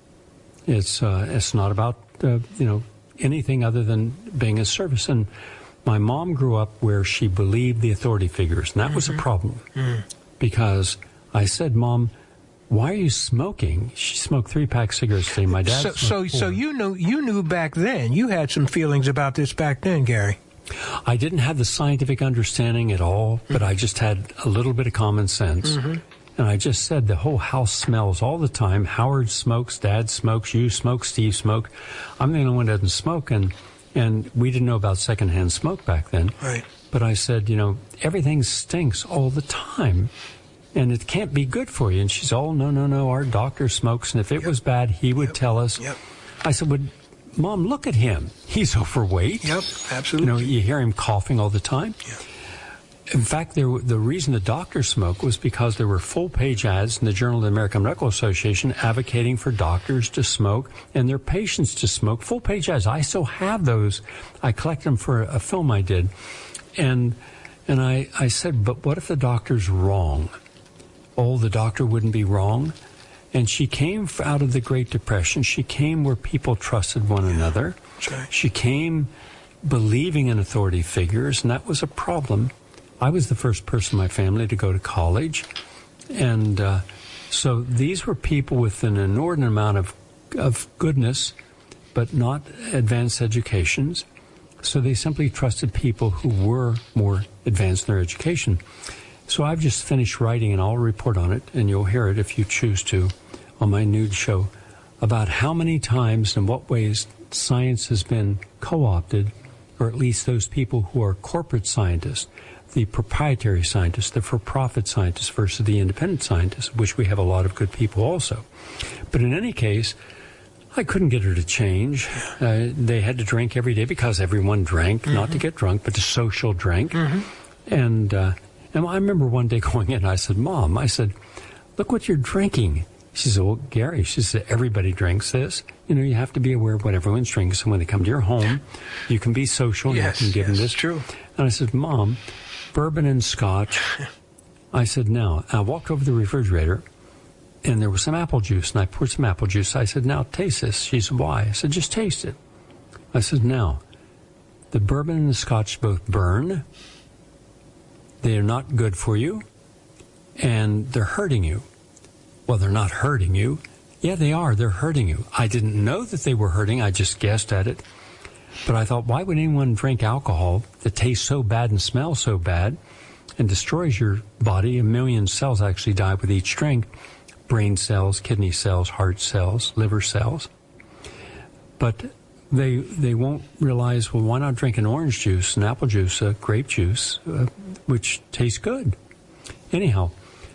It's uh, it's not about uh, you know anything other than being a service. And my mom grew up where she believed the authority figures, and that mm-hmm. was a problem mm. because I said, "Mom, why are you smoking?" She smoked three pack cigarettes a day. My dad. So so, so you knew you knew back then. You had some feelings about this back then, Gary. I didn't have the scientific understanding at all, but mm-hmm. I just had a little bit of common sense. Mm-hmm. And I just said the whole house smells all the time. Howard smokes, Dad smokes, you smoke, Steve smoke. I'm the only one that doesn't smoke, and and we didn't know about secondhand smoke back then. Right. But I said, you know, everything stinks all the time, and it can't be good for you. And she's, oh, no, no, no, our doctor smokes, and if it yep. was bad, he would yep. tell us. Yep. I said, well, Mom, look at him. He's overweight. Yep, absolutely. You know, you hear him coughing all the time. Yep. In fact, there, the reason the doctors smoked was because there were full-page ads in the Journal of the American Medical Association advocating for doctors to smoke and their patients to smoke. Full-page ads. I still have those. I collected them for a film I did. And and I, I said, but what if the doctor's wrong? Oh, the doctor wouldn't be wrong. And she came out of the Great Depression. She came where people trusted one another. Right. She came believing in authority figures, and that was a problem. I was the first person in my family to go to college. And uh, so these were people with an inordinate amount of, of goodness, but not advanced educations. So they simply trusted people who were more advanced in their education. So I've just finished writing, and I'll report on it, and you'll hear it if you choose to, on my nude show, about how many times and what ways science has been co-opted, or at least those people who are corporate scientists, the proprietary scientists, the for-profit scientists versus the independent scientists, which we have a lot of good people also. But in any case, I couldn't get her to change. Uh, they had to drink every day because everyone drank, mm-hmm. not to get drunk, but to social drink. Mm-hmm. And, uh, and I remember one day going in, I said, Mom, I said, look what you're drinking. She said, well, Gary, she said, everybody drinks this. You know, you have to be aware of what everyone's drinking. So when they come to your home, you can be social. Yes, and you can give yes, them this. True. And I said, Mom, bourbon and scotch. I said, now, I walked over to the refrigerator, and there was some apple juice, and I poured some apple juice. I said, now, taste this. She said, why? I said, just taste it. I said, now, the bourbon and the scotch both burn. They are not good for you, and they're hurting you. Well, they're not hurting you. Yeah, they are. They're hurting you. I didn't know that they were hurting. I just guessed at it. But I thought, why would anyone drink alcohol that tastes so bad and smells so bad and destroys your body? A million cells actually die with each drink. Brain cells, kidney cells, heart cells, liver cells. But they they won't realize, well, why not drink an orange juice, an apple juice, a grape juice, uh, which tastes good. Anyhow,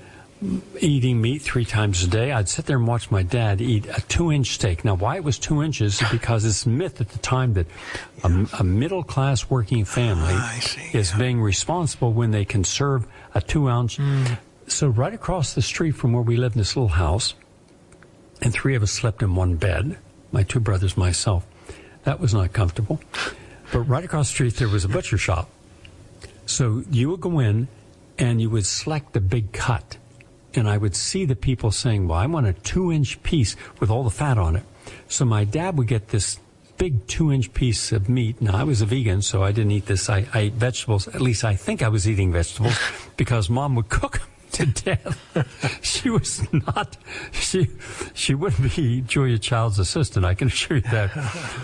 eating meat three times a day, I'd sit there and watch my dad eat a two-inch steak. Now, why it was two inches is because it's a myth at the time that a, a middle-class working family see, is yeah. being responsible when they can serve a two-ounce. Mm. So right across the street from where we lived in this little house, and three of us slept in one bed, my two brothers, myself. That was not comfortable. But right across the street, there was a butcher shop. So you would go in, and you would select the big cut. And I would see the people saying, well, I want a two-inch piece with all the fat on it. So my dad would get this big two-inch piece of meat. Now, I was a vegan, so I didn't eat this. I, I ate vegetables. At least I think I was eating vegetables because Mom would cook them to death. She was not, she she wouldn't be Julia Child's assistant, I can assure you that.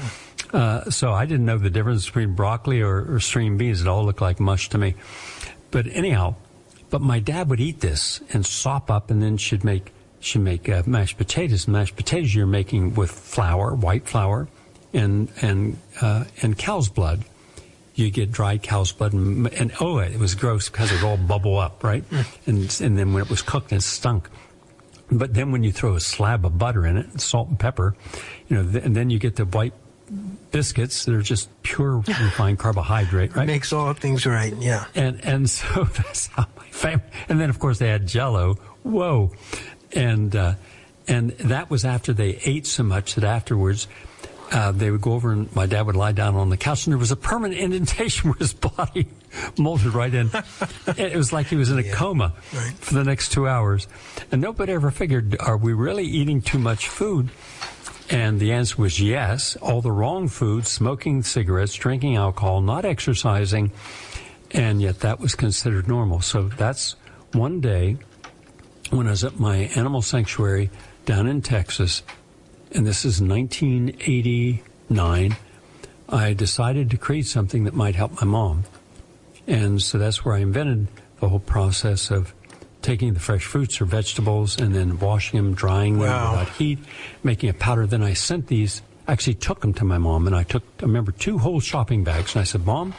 Uh, so I didn't know the difference between broccoli or, or string beans. It all looked like mush to me. But anyhow, but my dad would eat this and sop up, and then she'd make she'd make uh, mashed potatoes. Mashed potatoes you're making with flour, white flour, and and uh, and cow's blood. You get dried cow's blood, and, and oh, it was gross because it would all bubble up, right? Mm. And and then when it was cooked, it stunk. But then when you throw a slab of butter in it, salt and pepper, you know, th- and then you get the white biscuits that are just pure refined carbohydrate, right? Makes all things right, yeah. And and so that's how my family. And then of course they had Jell-O. Whoa, and uh, and that was after they ate so much that afterwards. Uh, they would go over and my dad would lie down on the couch, and there was a permanent indentation where his body molded right in. It was like he was in a yeah, coma right. for the next two hours. And nobody ever figured, are we really eating too much food? And the answer was yes. All the wrong foods, smoking cigarettes, drinking alcohol, not exercising, and yet that was considered normal. So that's one day when I was at my animal sanctuary down in Texas, and this is nineteen eighty-nine, I decided to create something that might help my mom. And so that's where I invented the whole process of taking the fresh fruits or vegetables and then washing them, drying them wow. without heat, making a powder. Then I sent these, actually took them to my mom, and I took, I remember, two whole shopping bags. And I said, Mom,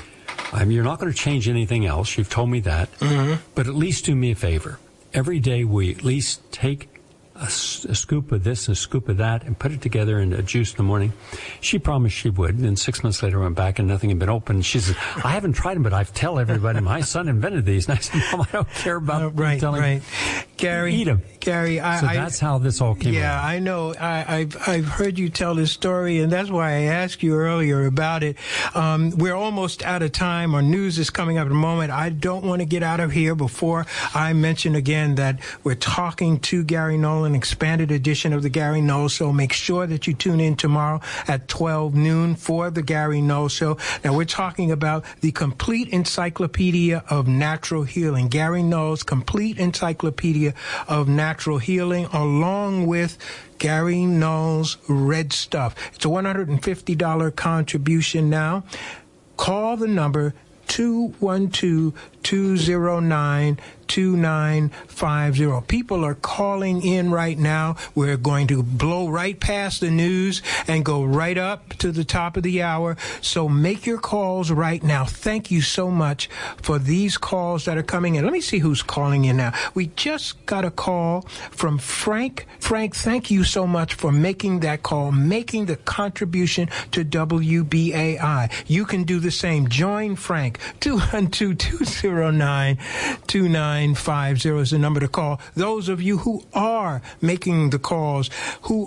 I mean, you're not going to change anything else. You've told me that. Mm-hmm. But at least do me a favor. Every day we at least take A, a scoop of this and a scoop of that and put it together in a juice in the morning. She promised she would. And then six months later I went back and nothing had been opened. She said, I haven't tried them, but I tell everybody my son invented these. And I said, Mom, I don't care about uh, right, telling right. Gary, eat them. Gary, I, so that's I, how this all came Yeah, out. I know. I, I've, I've heard you tell this story, and that's why I asked you earlier about it. Um, we're almost out of time. Our news is coming up in a moment. I don't want to get out of here before I mention again that we're talking to Gary Null, an expanded edition of the Gary Null Show. Make sure that you tune in tomorrow at twelve noon for the Gary Null Show. Now, we're talking about the Complete Encyclopedia of Natural Healing. Gary Null's Complete Encyclopedia of Natural Healing, along with Gary Null's Red Stuff. It's a one hundred fifty dollars contribution now. Call the number two one two, two zero nine, two nine five zero. People are calling in right now. We're going to blow right past the news and go right up to the top of the hour. So make your calls right now. Thank you so much for these calls that are coming in. Let me see who's calling in now. We just got a call from Frank. Frank, thank you so much for making that call, making the contribution to W B A I. You can do the same. Join Frank. two one two, two zero nine, two nine five zero is the number to call. Those of you who are making the calls, who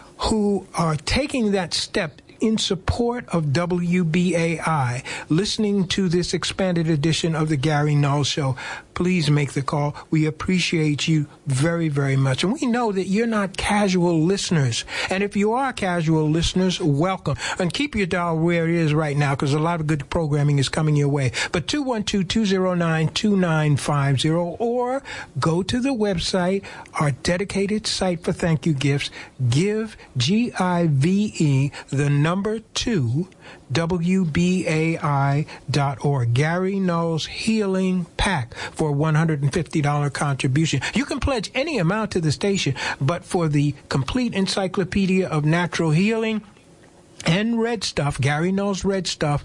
who are taking that step in support of W B A I, listening to this expanded edition of the Gary Null Show, please make the call. We appreciate you very, very much. And we know that you're not casual listeners. And if you are casual listeners, welcome. And keep your dial where it is right now, because a lot of good programming is coming your way. But two one two, two zero nine, two nine five zero, or go to the website, our dedicated site for thank you gifts, Give, G I V E, the number two, W B A I dot org. Gary Null's Healing Pack for a one hundred fifty dollars contribution. You can pledge any amount to the station, but for the Complete Encyclopedia of Natural Healing, and Red Stuff, Gary Null's Red Stuff.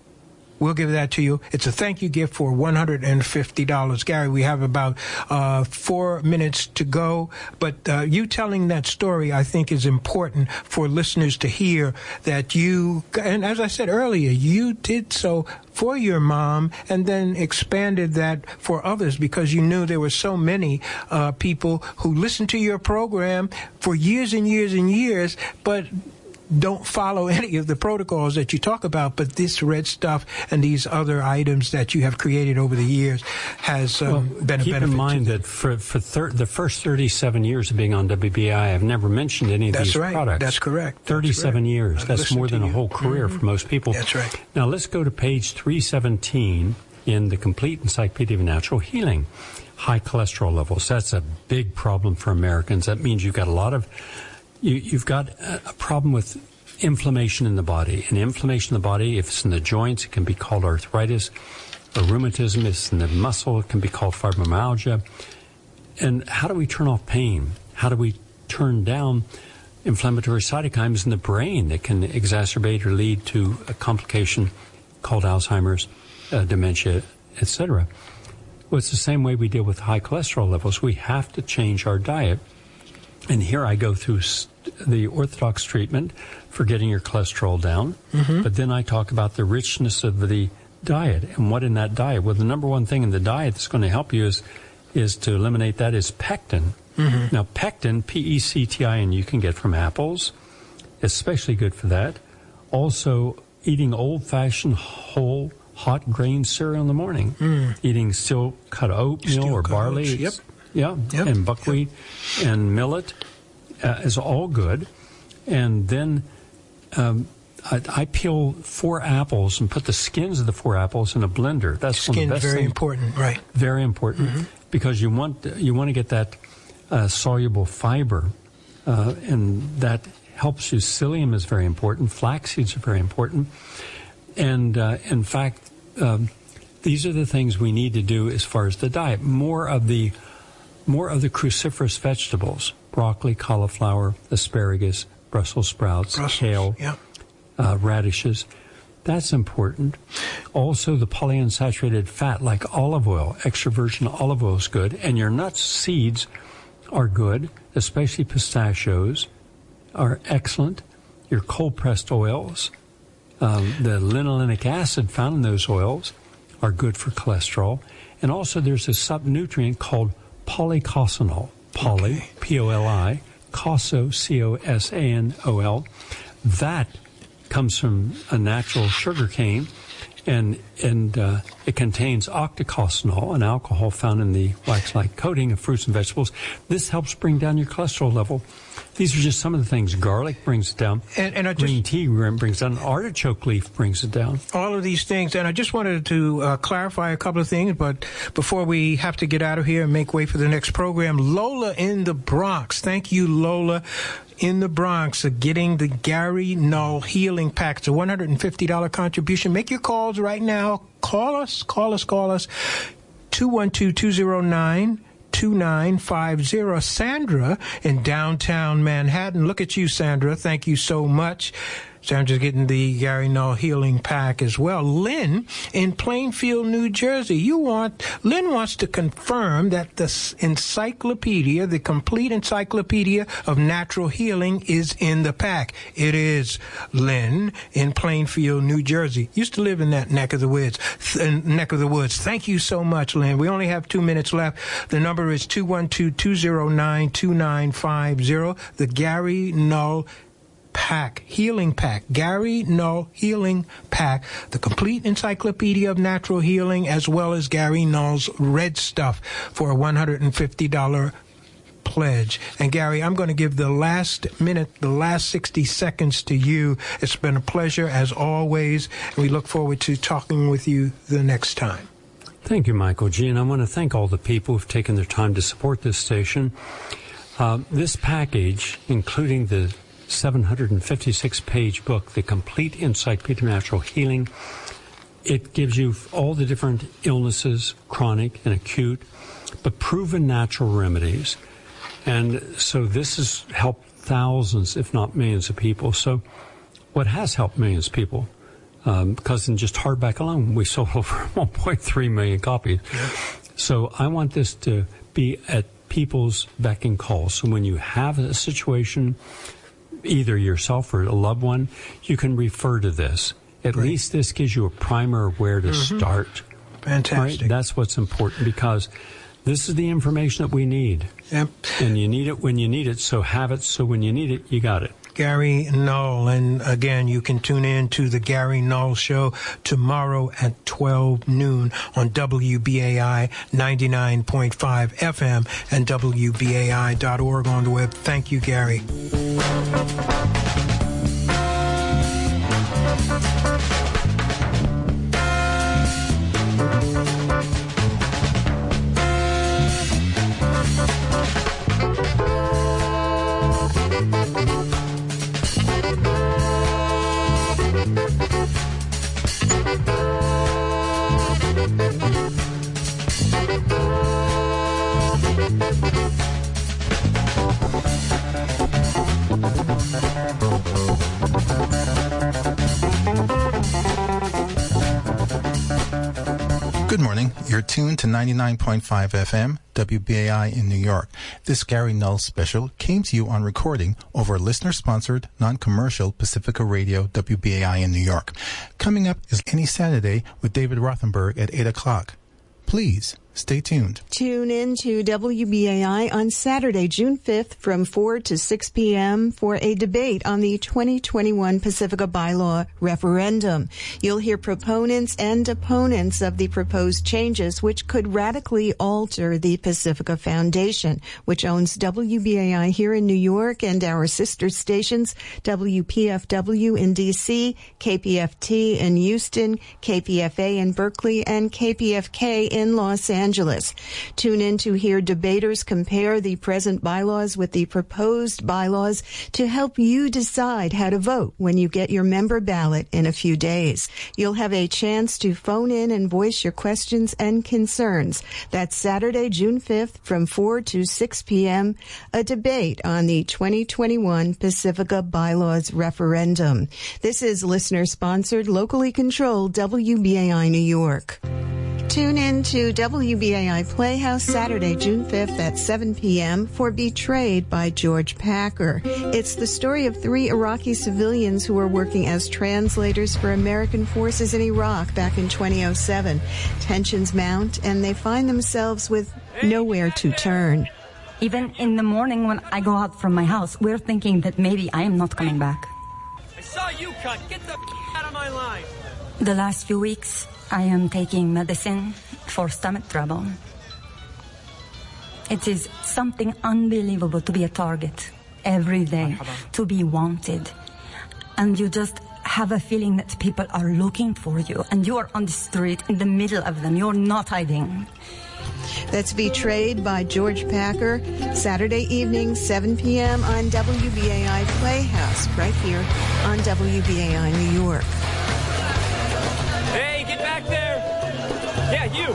We'll give that to you. It's a thank you gift for one hundred fifty dollars. Gary, we have about uh, four minutes to go. But uh, you telling that story, I think, is important for listeners to hear that you, and as I said earlier, you did so for your mom and then expanded that for others because you knew there were so many uh, people who listened to your program for years and years and years, but don't follow any of the protocols that you talk about, but this Red Stuff and these other items that you have created over the years has um, well, been a keep benefit. Keep in mind that for, for thir- the first thirty-seven years of being on W B I, I've never mentioned any of That's these right. products. That's correct. thirty-seven That's years. I've That's more than a you. whole career mm-hmm. for most people. That's right. Now let's go to page three seventeen in the Complete Encyclopedia of Natural Healing. High cholesterol levels. That's a big problem for Americans. That means you've got a lot of, you, you've got a, a problem with inflammation in the body. And inflammation in the body, if it's in the joints, it can be called arthritis. Or rheumatism, if it's in the muscle, it can be called fibromyalgia. And how do we turn off pain? How do we turn down inflammatory cytokines in the brain that can exacerbate or lead to a complication called Alzheimer's, uh, dementia, et cetera? Well, it's the same way we deal with high cholesterol levels. We have to change our diet. And here I go through the orthodox treatment for getting your cholesterol down. Mm-hmm. But then I talk about the richness of the diet and what in that diet. Well, the number one thing in the diet that's going to help you is is to eliminate that is pectin. Mm-hmm. Now, pectin, P E C T I N, you can get from apples, especially good for that. Also, eating old-fashioned whole hot grain cereal in the morning. Mm. Eating still cut oatmeal still or cut barley. Oats, yep. Yeah, yep. and buckwheat yep. and millet uh, is all good. And then um, I, I peel four apples and put the skins of the four apples in a blender. That's Skin, one of the best very things. important, right? Very important mm-hmm. because you want you want to get that uh, soluble fiber, uh, and that helps you. Psyllium is very important. Flax seeds are very important, and uh, in fact. Um, These are the things we need to do as far as the diet. More of the more of the cruciferous vegetables, broccoli, cauliflower, asparagus, Brussels sprouts, Brussels, kale, yeah. uh, radishes. That's important. Also, the polyunsaturated fat like olive oil, extra virgin olive oil is good. And your nuts, seeds are good, especially pistachios are excellent. Your cold-pressed oils, um, the linolenic acid found in those oils, are good for cholesterol. And also there's a subnutrient called polycosanol. Poly, okay. P O L I, coso, C O S A N O L. That comes from a natural sugar cane, and and uh, it contains octocosanol, an alcohol found in the wax-like coating of fruits and vegetables. This helps bring down your cholesterol level. These are just some of the things. Garlic brings it down. And, and I just, Green tea brings it down. Artichoke leaf brings it down. All of these things. And I just wanted to uh, clarify a couple of things, but before we have to get out of here and make way for the next program, Lola in the Bronx. Thank you, Lola in the Bronx, uh, getting the Gary Null Healing Pack. It's a one hundred fifty dollars contribution. Make your calls right now. Call us, call us, call us. two one two, two zero nine, two nine five zero. Sandra in downtown Manhattan. Look at you, Sandra. Thank you so much. Sandra's getting the Gary Null Healing Pack as well. Lynn in Plainfield, New Jersey. You want, Lynn wants to confirm that the encyclopedia, the complete encyclopedia of natural healing is in the pack. It is, Lynn in Plainfield, New Jersey. Used to live in that neck of the woods, th- neck of the woods. Thank you so much, Lynn. We only have two minutes left. The number is two one two, two zero nine, two nine five zero. The Gary Null Pack, Healing Pack, Gary Null Healing Pack, the complete encyclopedia of natural healing, as well as Gary Null's Red Stuff for a one hundred fifty dollars pledge. And Gary, I'm going to give the last minute, the last sixty seconds to you. It's been a pleasure as always, and we look forward to talking with you the next time. Thank you, Michael G. And I want to thank all the people who've taken their time to support this station. Uh, this package, including the seven hundred fifty-six page book, The Complete Encyclopedia of Natural Healing. It gives you all the different illnesses, chronic and acute, but proven natural remedies. And so this has helped thousands, if not millions of people. So what has helped millions of people. Um, because in just hardback alone, we sold over one point three million copies. Yeah. So I want this to be at people's beck and call. So when you have a situation, either yourself or a loved one, you can refer to this. At Great. least this gives you a primer of where to mm-hmm. start. Fantastic. Right? That's what's important, because this is the information that we need. Yep. And you need it when you need it, so have it so when you need it, you got it. Gary Null. And again, you can tune in to the Gary Null Show tomorrow at twelve noon on W B A I ninety-nine point five F M and W B A I dot org on the web. Thank you, Gary. Good morning. You're tuned to ninety-nine point five F M, W B A I in New York. This Gary Null special came to you on recording over listener-sponsored, non-commercial Pacifica Radio, W B A I in New York. Coming up is Any Saturday with David Rothenberg at eight o'clock. Please stay tuned. Tune in to W B A I on Saturday, June fifth from four to six p.m. for a debate on the twenty twenty-one Pacifica Bylaw referendum. You'll hear proponents and opponents of the proposed changes, which could radically alter the Pacifica Foundation, which owns W B A I here in New York and our sister stations, W P F W in D C, K P F T in Houston, K P F A in Berkeley, and K P F K in Los Angeles. Angeles. Tune in to hear debaters compare the present bylaws with the proposed bylaws to help you decide how to vote when you get your member ballot in a few days. You'll have a chance to phone in and voice your questions and concerns. That's Saturday, June fifth from four to six p.m., a debate on the twenty twenty-one Pacifica Bylaws referendum. This is listener-sponsored, locally controlled W B A I New York. Tune in to W B A I Playhouse Saturday, June fifth at seven p.m. for Betrayed by George Packer. It's the story of three Iraqi civilians who were working as translators for American forces in Iraq back in two thousand seven. Tensions mount, and they find themselves with nowhere to turn. Even in the morning when I go out from my house, we're thinking that maybe I am not coming back. I saw you cut. Get the out of my line. The last few weeks, I am taking medicine for stomach trouble. It is something unbelievable to be a target every day, to be wanted. And you just have a feeling that people are looking for you, and you are on the street in the middle of them. You're not hiding. That's Betrayed by George Packer, Saturday evening, seven p.m. on W B A I Playhouse, right here on W B A I New York. Hey, get back there! Yeah, you!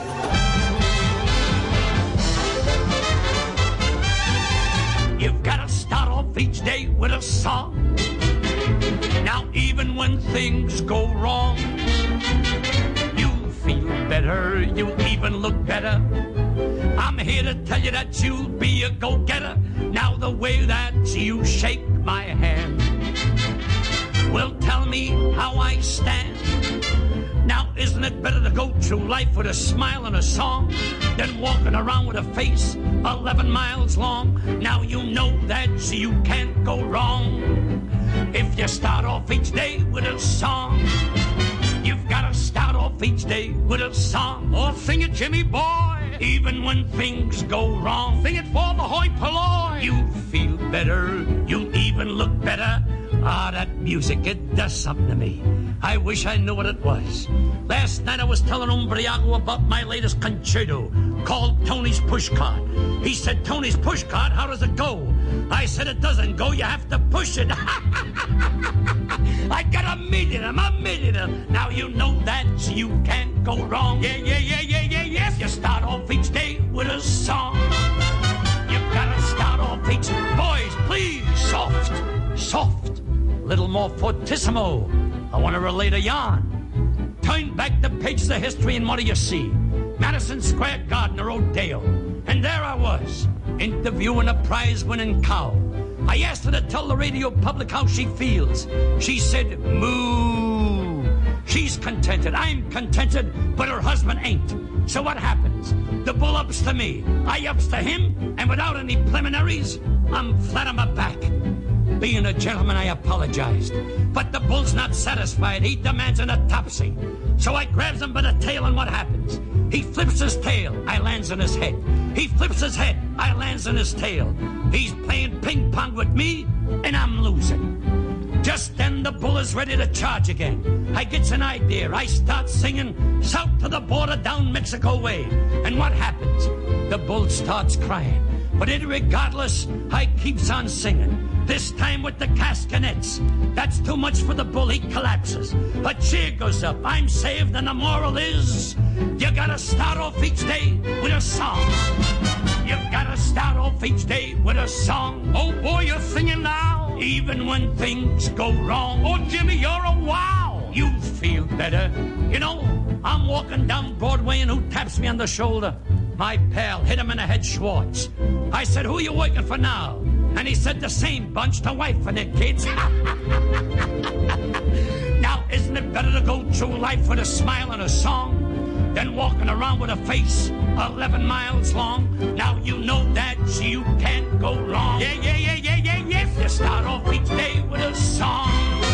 You've got to start off each day with a song. Now, even when things go wrong, you feel better, you even look better. I'm here to tell you that you'll be a go-getter. Now, the way that you shake my hand will tell me how I stand. Now, isn't it better to go through life with a smile and a song than walking around with a face eleven miles long? Now you know that you can't go wrong if you start off each day with a song. You've got to start off each day with a song. Oh, sing it, Jimmy boy, even when things go wrong. Sing it for the hoi polloi. You feel better, you even look better. Ah, that music, it does something to me. I wish I knew what it was. Last night I was telling Umbriago about my latest concerto called Tony's Pushcart. He said, Tony's Pushcart, how does it go? I said, it doesn't go, you have to push it. I got a million, I'm a millionaire. Now you know that you can't go wrong. Yeah, yeah, yeah, yeah, yeah, yes. You start off each day with a song. You've got to start off each... Boys, please, soft, soft. Little more fortissimo. I want to relate a yarn. Turn back the pages of history and what do you see? Madison Square Garden or Rodeo. And there I was, interviewing a prize-winning cow. I asked her to tell the radio public how she feels. She said, moo. She's contented, I'm contented, but her husband ain't. So what happens? The bull ups to me, I ups to him, and without any preliminaries, I'm flat on my back. Being a gentleman, I apologized. But the bull's not satisfied. He demands an autopsy. So I grabs him by the tail, and what happens? He flips his tail. I lands on his head. He flips his head. I lands on his tail. He's playing ping pong with me, and I'm losing. Just then the bull is ready to charge again. I gets an idea. I start singing south to the border down Mexico way. And what happens? The bull starts crying. But irregardless, I keeps on singing. This time with the castanets. That's too much for the bull, he collapses. A cheer goes up, I'm saved, and the moral is, you gotta start off each day with a song. You've gotta start off each day with a song. Oh boy, you're singing now, even when things go wrong. Oh Jimmy, you're a wow. You feel better. You know, I'm walking down Broadway and who taps me on the shoulder? My pal, hit him in the head, Schwartz. I said, who are you working for now? And he said the same bunch, the wife and their kids. Now, isn't it better to go through life with a smile and a song than walking around with a face eleven miles long? Now, you know that you can't go wrong. Yeah, yeah, yeah, yeah, yeah, yeah. You start off each day with a song.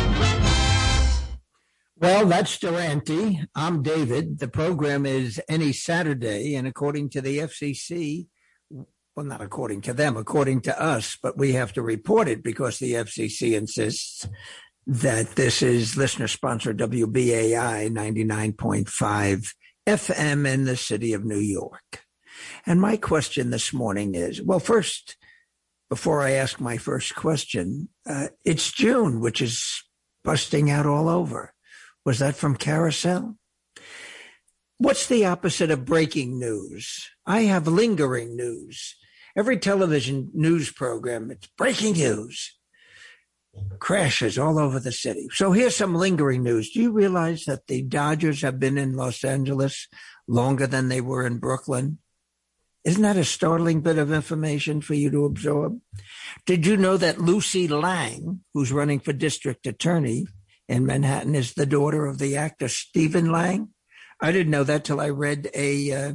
Well, that's Durante. I'm David. The program is any Saturday, and according to the F C C, well, not according to them, according to us, but we have to report it because the F C C insists that this is listener-sponsored W B A I ninety-nine point five F M in the city of New York. And my question this morning is, well, first, before I ask my first question, uh, it's June, which is busting out all over. Was that from Carousel? What's the opposite of breaking news? I have lingering news. Every television news program, it's breaking news. Crashes all over the city. So here's some lingering news. Do you realize that the Dodgers have been in Los Angeles longer than they were in Brooklyn? Isn't that a startling bit of information for you to absorb? Did you know that Lucy Lang, who's running for district attorney in Manhattan, is the daughter of the actor Stephen Lang? I didn't know that till I read a uh,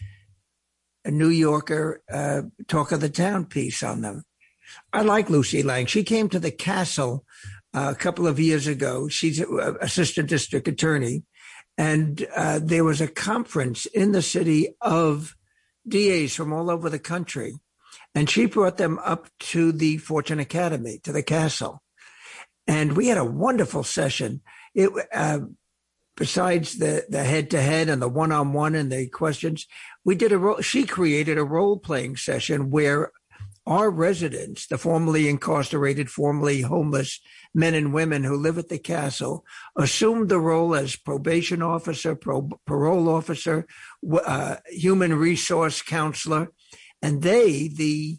a New Yorker uh, Talk of the Town piece on them. I like Lucy Lang. She came to the Castle uh, a couple of years ago. She's an assistant district attorney. And uh, there was a conference in the city of D As from all over the country. And she brought them up to the Fortune Academy, to the Castle. And we had a wonderful session. It, uh, besides the, the head-to-head and the one-on-one and the questions, we did a role, she created a role-playing session where our residents, the formerly incarcerated, formerly homeless men and women who live at the Castle, assumed the role as probation officer, pro, parole officer, uh, human resource counselor, and they, the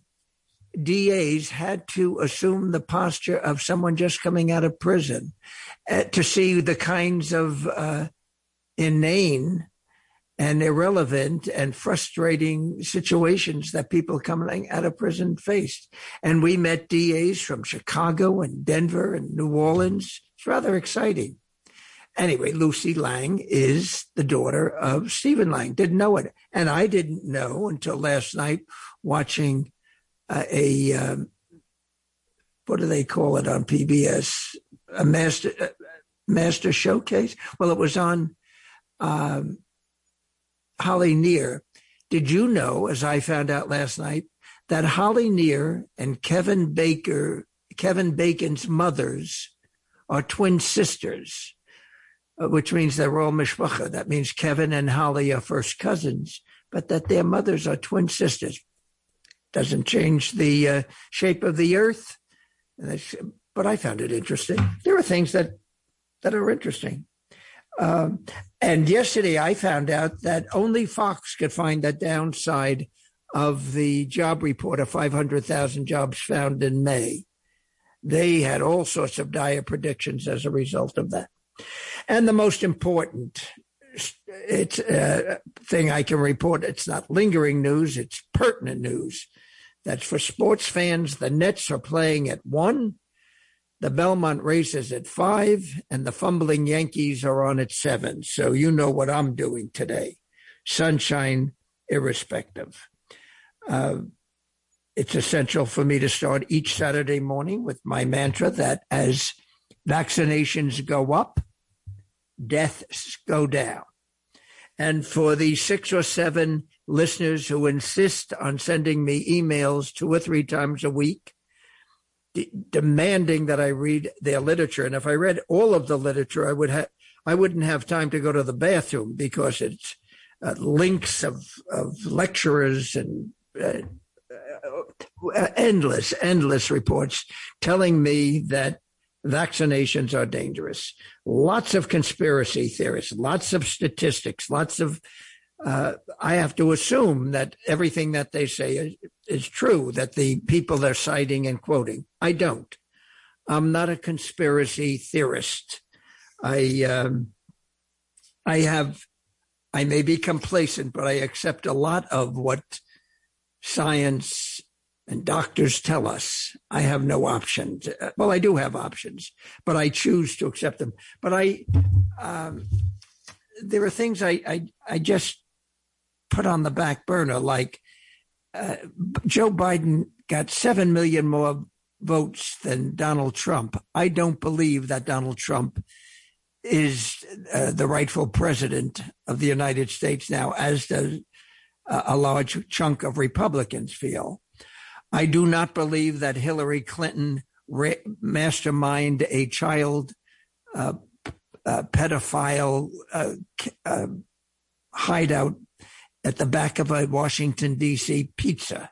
D As, had to assume the posture of someone just coming out of prison uh, to see the kinds of uh, inane and irrelevant and frustrating situations that people coming out of prison faced. And we met D As from Chicago and Denver and New Orleans. It's rather exciting. Anyway, Lucy Lang is the daughter of Stephen Lang. Didn't know it. And I didn't know until last night watching uh, a, um, what do they call it on P B S? A master, uh, master showcase? Well, it was on um, Holly Near. Did you know, as I found out last night, that Holly Near and Kevin Baker, Kevin Bacon's mothers are twin sisters, which means they're all mishpacha. That means Kevin and Holly are first cousins, but that their mothers are twin sisters. Doesn't change the uh, shape of the earth, but I found it interesting. There are things that that are interesting. Um, and yesterday I found out that only Fox could find the downside of the job report of five hundred thousand jobs found in May. they had all sorts of dire predictions as a result of that. And the most important it's uh, thing I can report, it's not lingering news, it's pertinent news. That's for sports fans. The Nets are playing at one, the Belmont race is at five, and the fumbling Yankees are on at seven. So you know what I'm doing today. Sunshine irrespective. Uh, it's essential for me to start each Saturday morning with my mantra that as vaccinations go up, deaths go down. And for the six or seven listeners who insist on sending me emails two or three times a week, de- demanding that I read their literature, and if I read all of the literature, I would have I wouldn't have time to go to the bathroom because it's uh, links of of lecturers and uh, uh, endless, endless reports telling me that vaccinations are dangerous. Lots of conspiracy theorists, lots of statistics, lots of, uh, I have to assume that everything that they say is, is true, that the people they're citing and quoting. I don't. I'm not a conspiracy theorist. I, um, I have, I may be complacent, but I accept a lot of what science and doctors tell us. I have no options. Well, I do have options, but I choose to accept them. But I, um, there are things I, I, I just put on the back burner, like uh, Joe Biden got seven million more votes than Donald Trump. I don't believe that Donald Trump is uh, the rightful president of the United States now, as does uh, a large chunk of Republicans feel. I do not believe that Hillary Clinton ra- masterminded a child uh, uh, pedophile uh, uh, hideout at the back of a Washington, D C pizza.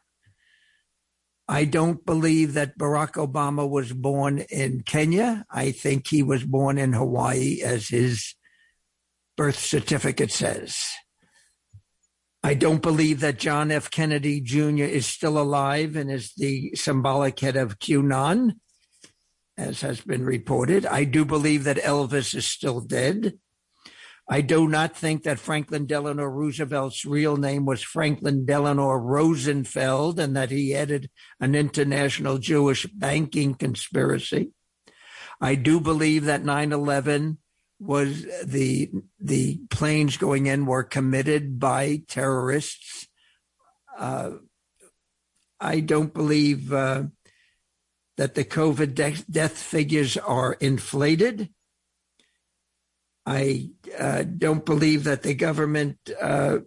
I don't believe that Barack Obama was born in Kenya. I think he was born in Hawaii, as his birth certificate says. I don't believe that John F. Kennedy Junior is still alive and is the symbolic head of QAnon, as has been reported. I do believe that Elvis is still dead. I do not think that Franklin Delano Roosevelt's real name was Franklin Delano Rosenfeld and that he headed an international Jewish banking conspiracy. I do believe that nine eleven was the the planes going in were committed by terrorists. Uh, I don't believe uh, that the COVID de- death figures are inflated. I uh, don't believe that the government uh,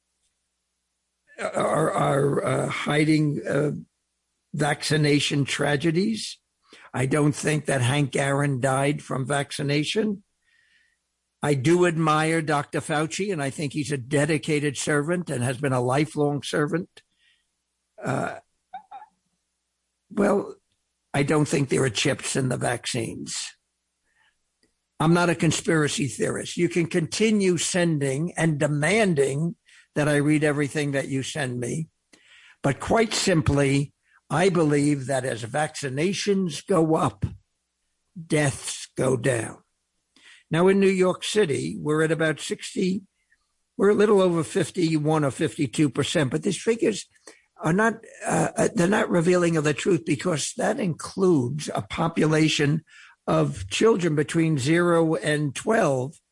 are, are uh, hiding uh, vaccination tragedies. I don't think that Hank Aaron died from vaccination. I do admire Doctor Fauci, and I think he's a dedicated servant and has been a lifelong servant. Uh, well, I don't think there are chips in the vaccines. I'm not a conspiracy theorist. You can continue sending and demanding that I read everything that you send me. But quite simply, I believe that as vaccinations go up, deaths go down. Now, in New York City, we're at about sixty, we're a little over fifty-one or fifty-two percent, but these figures are not, uh, they're not revealing of the truth because that includes a population of children between zero and twelve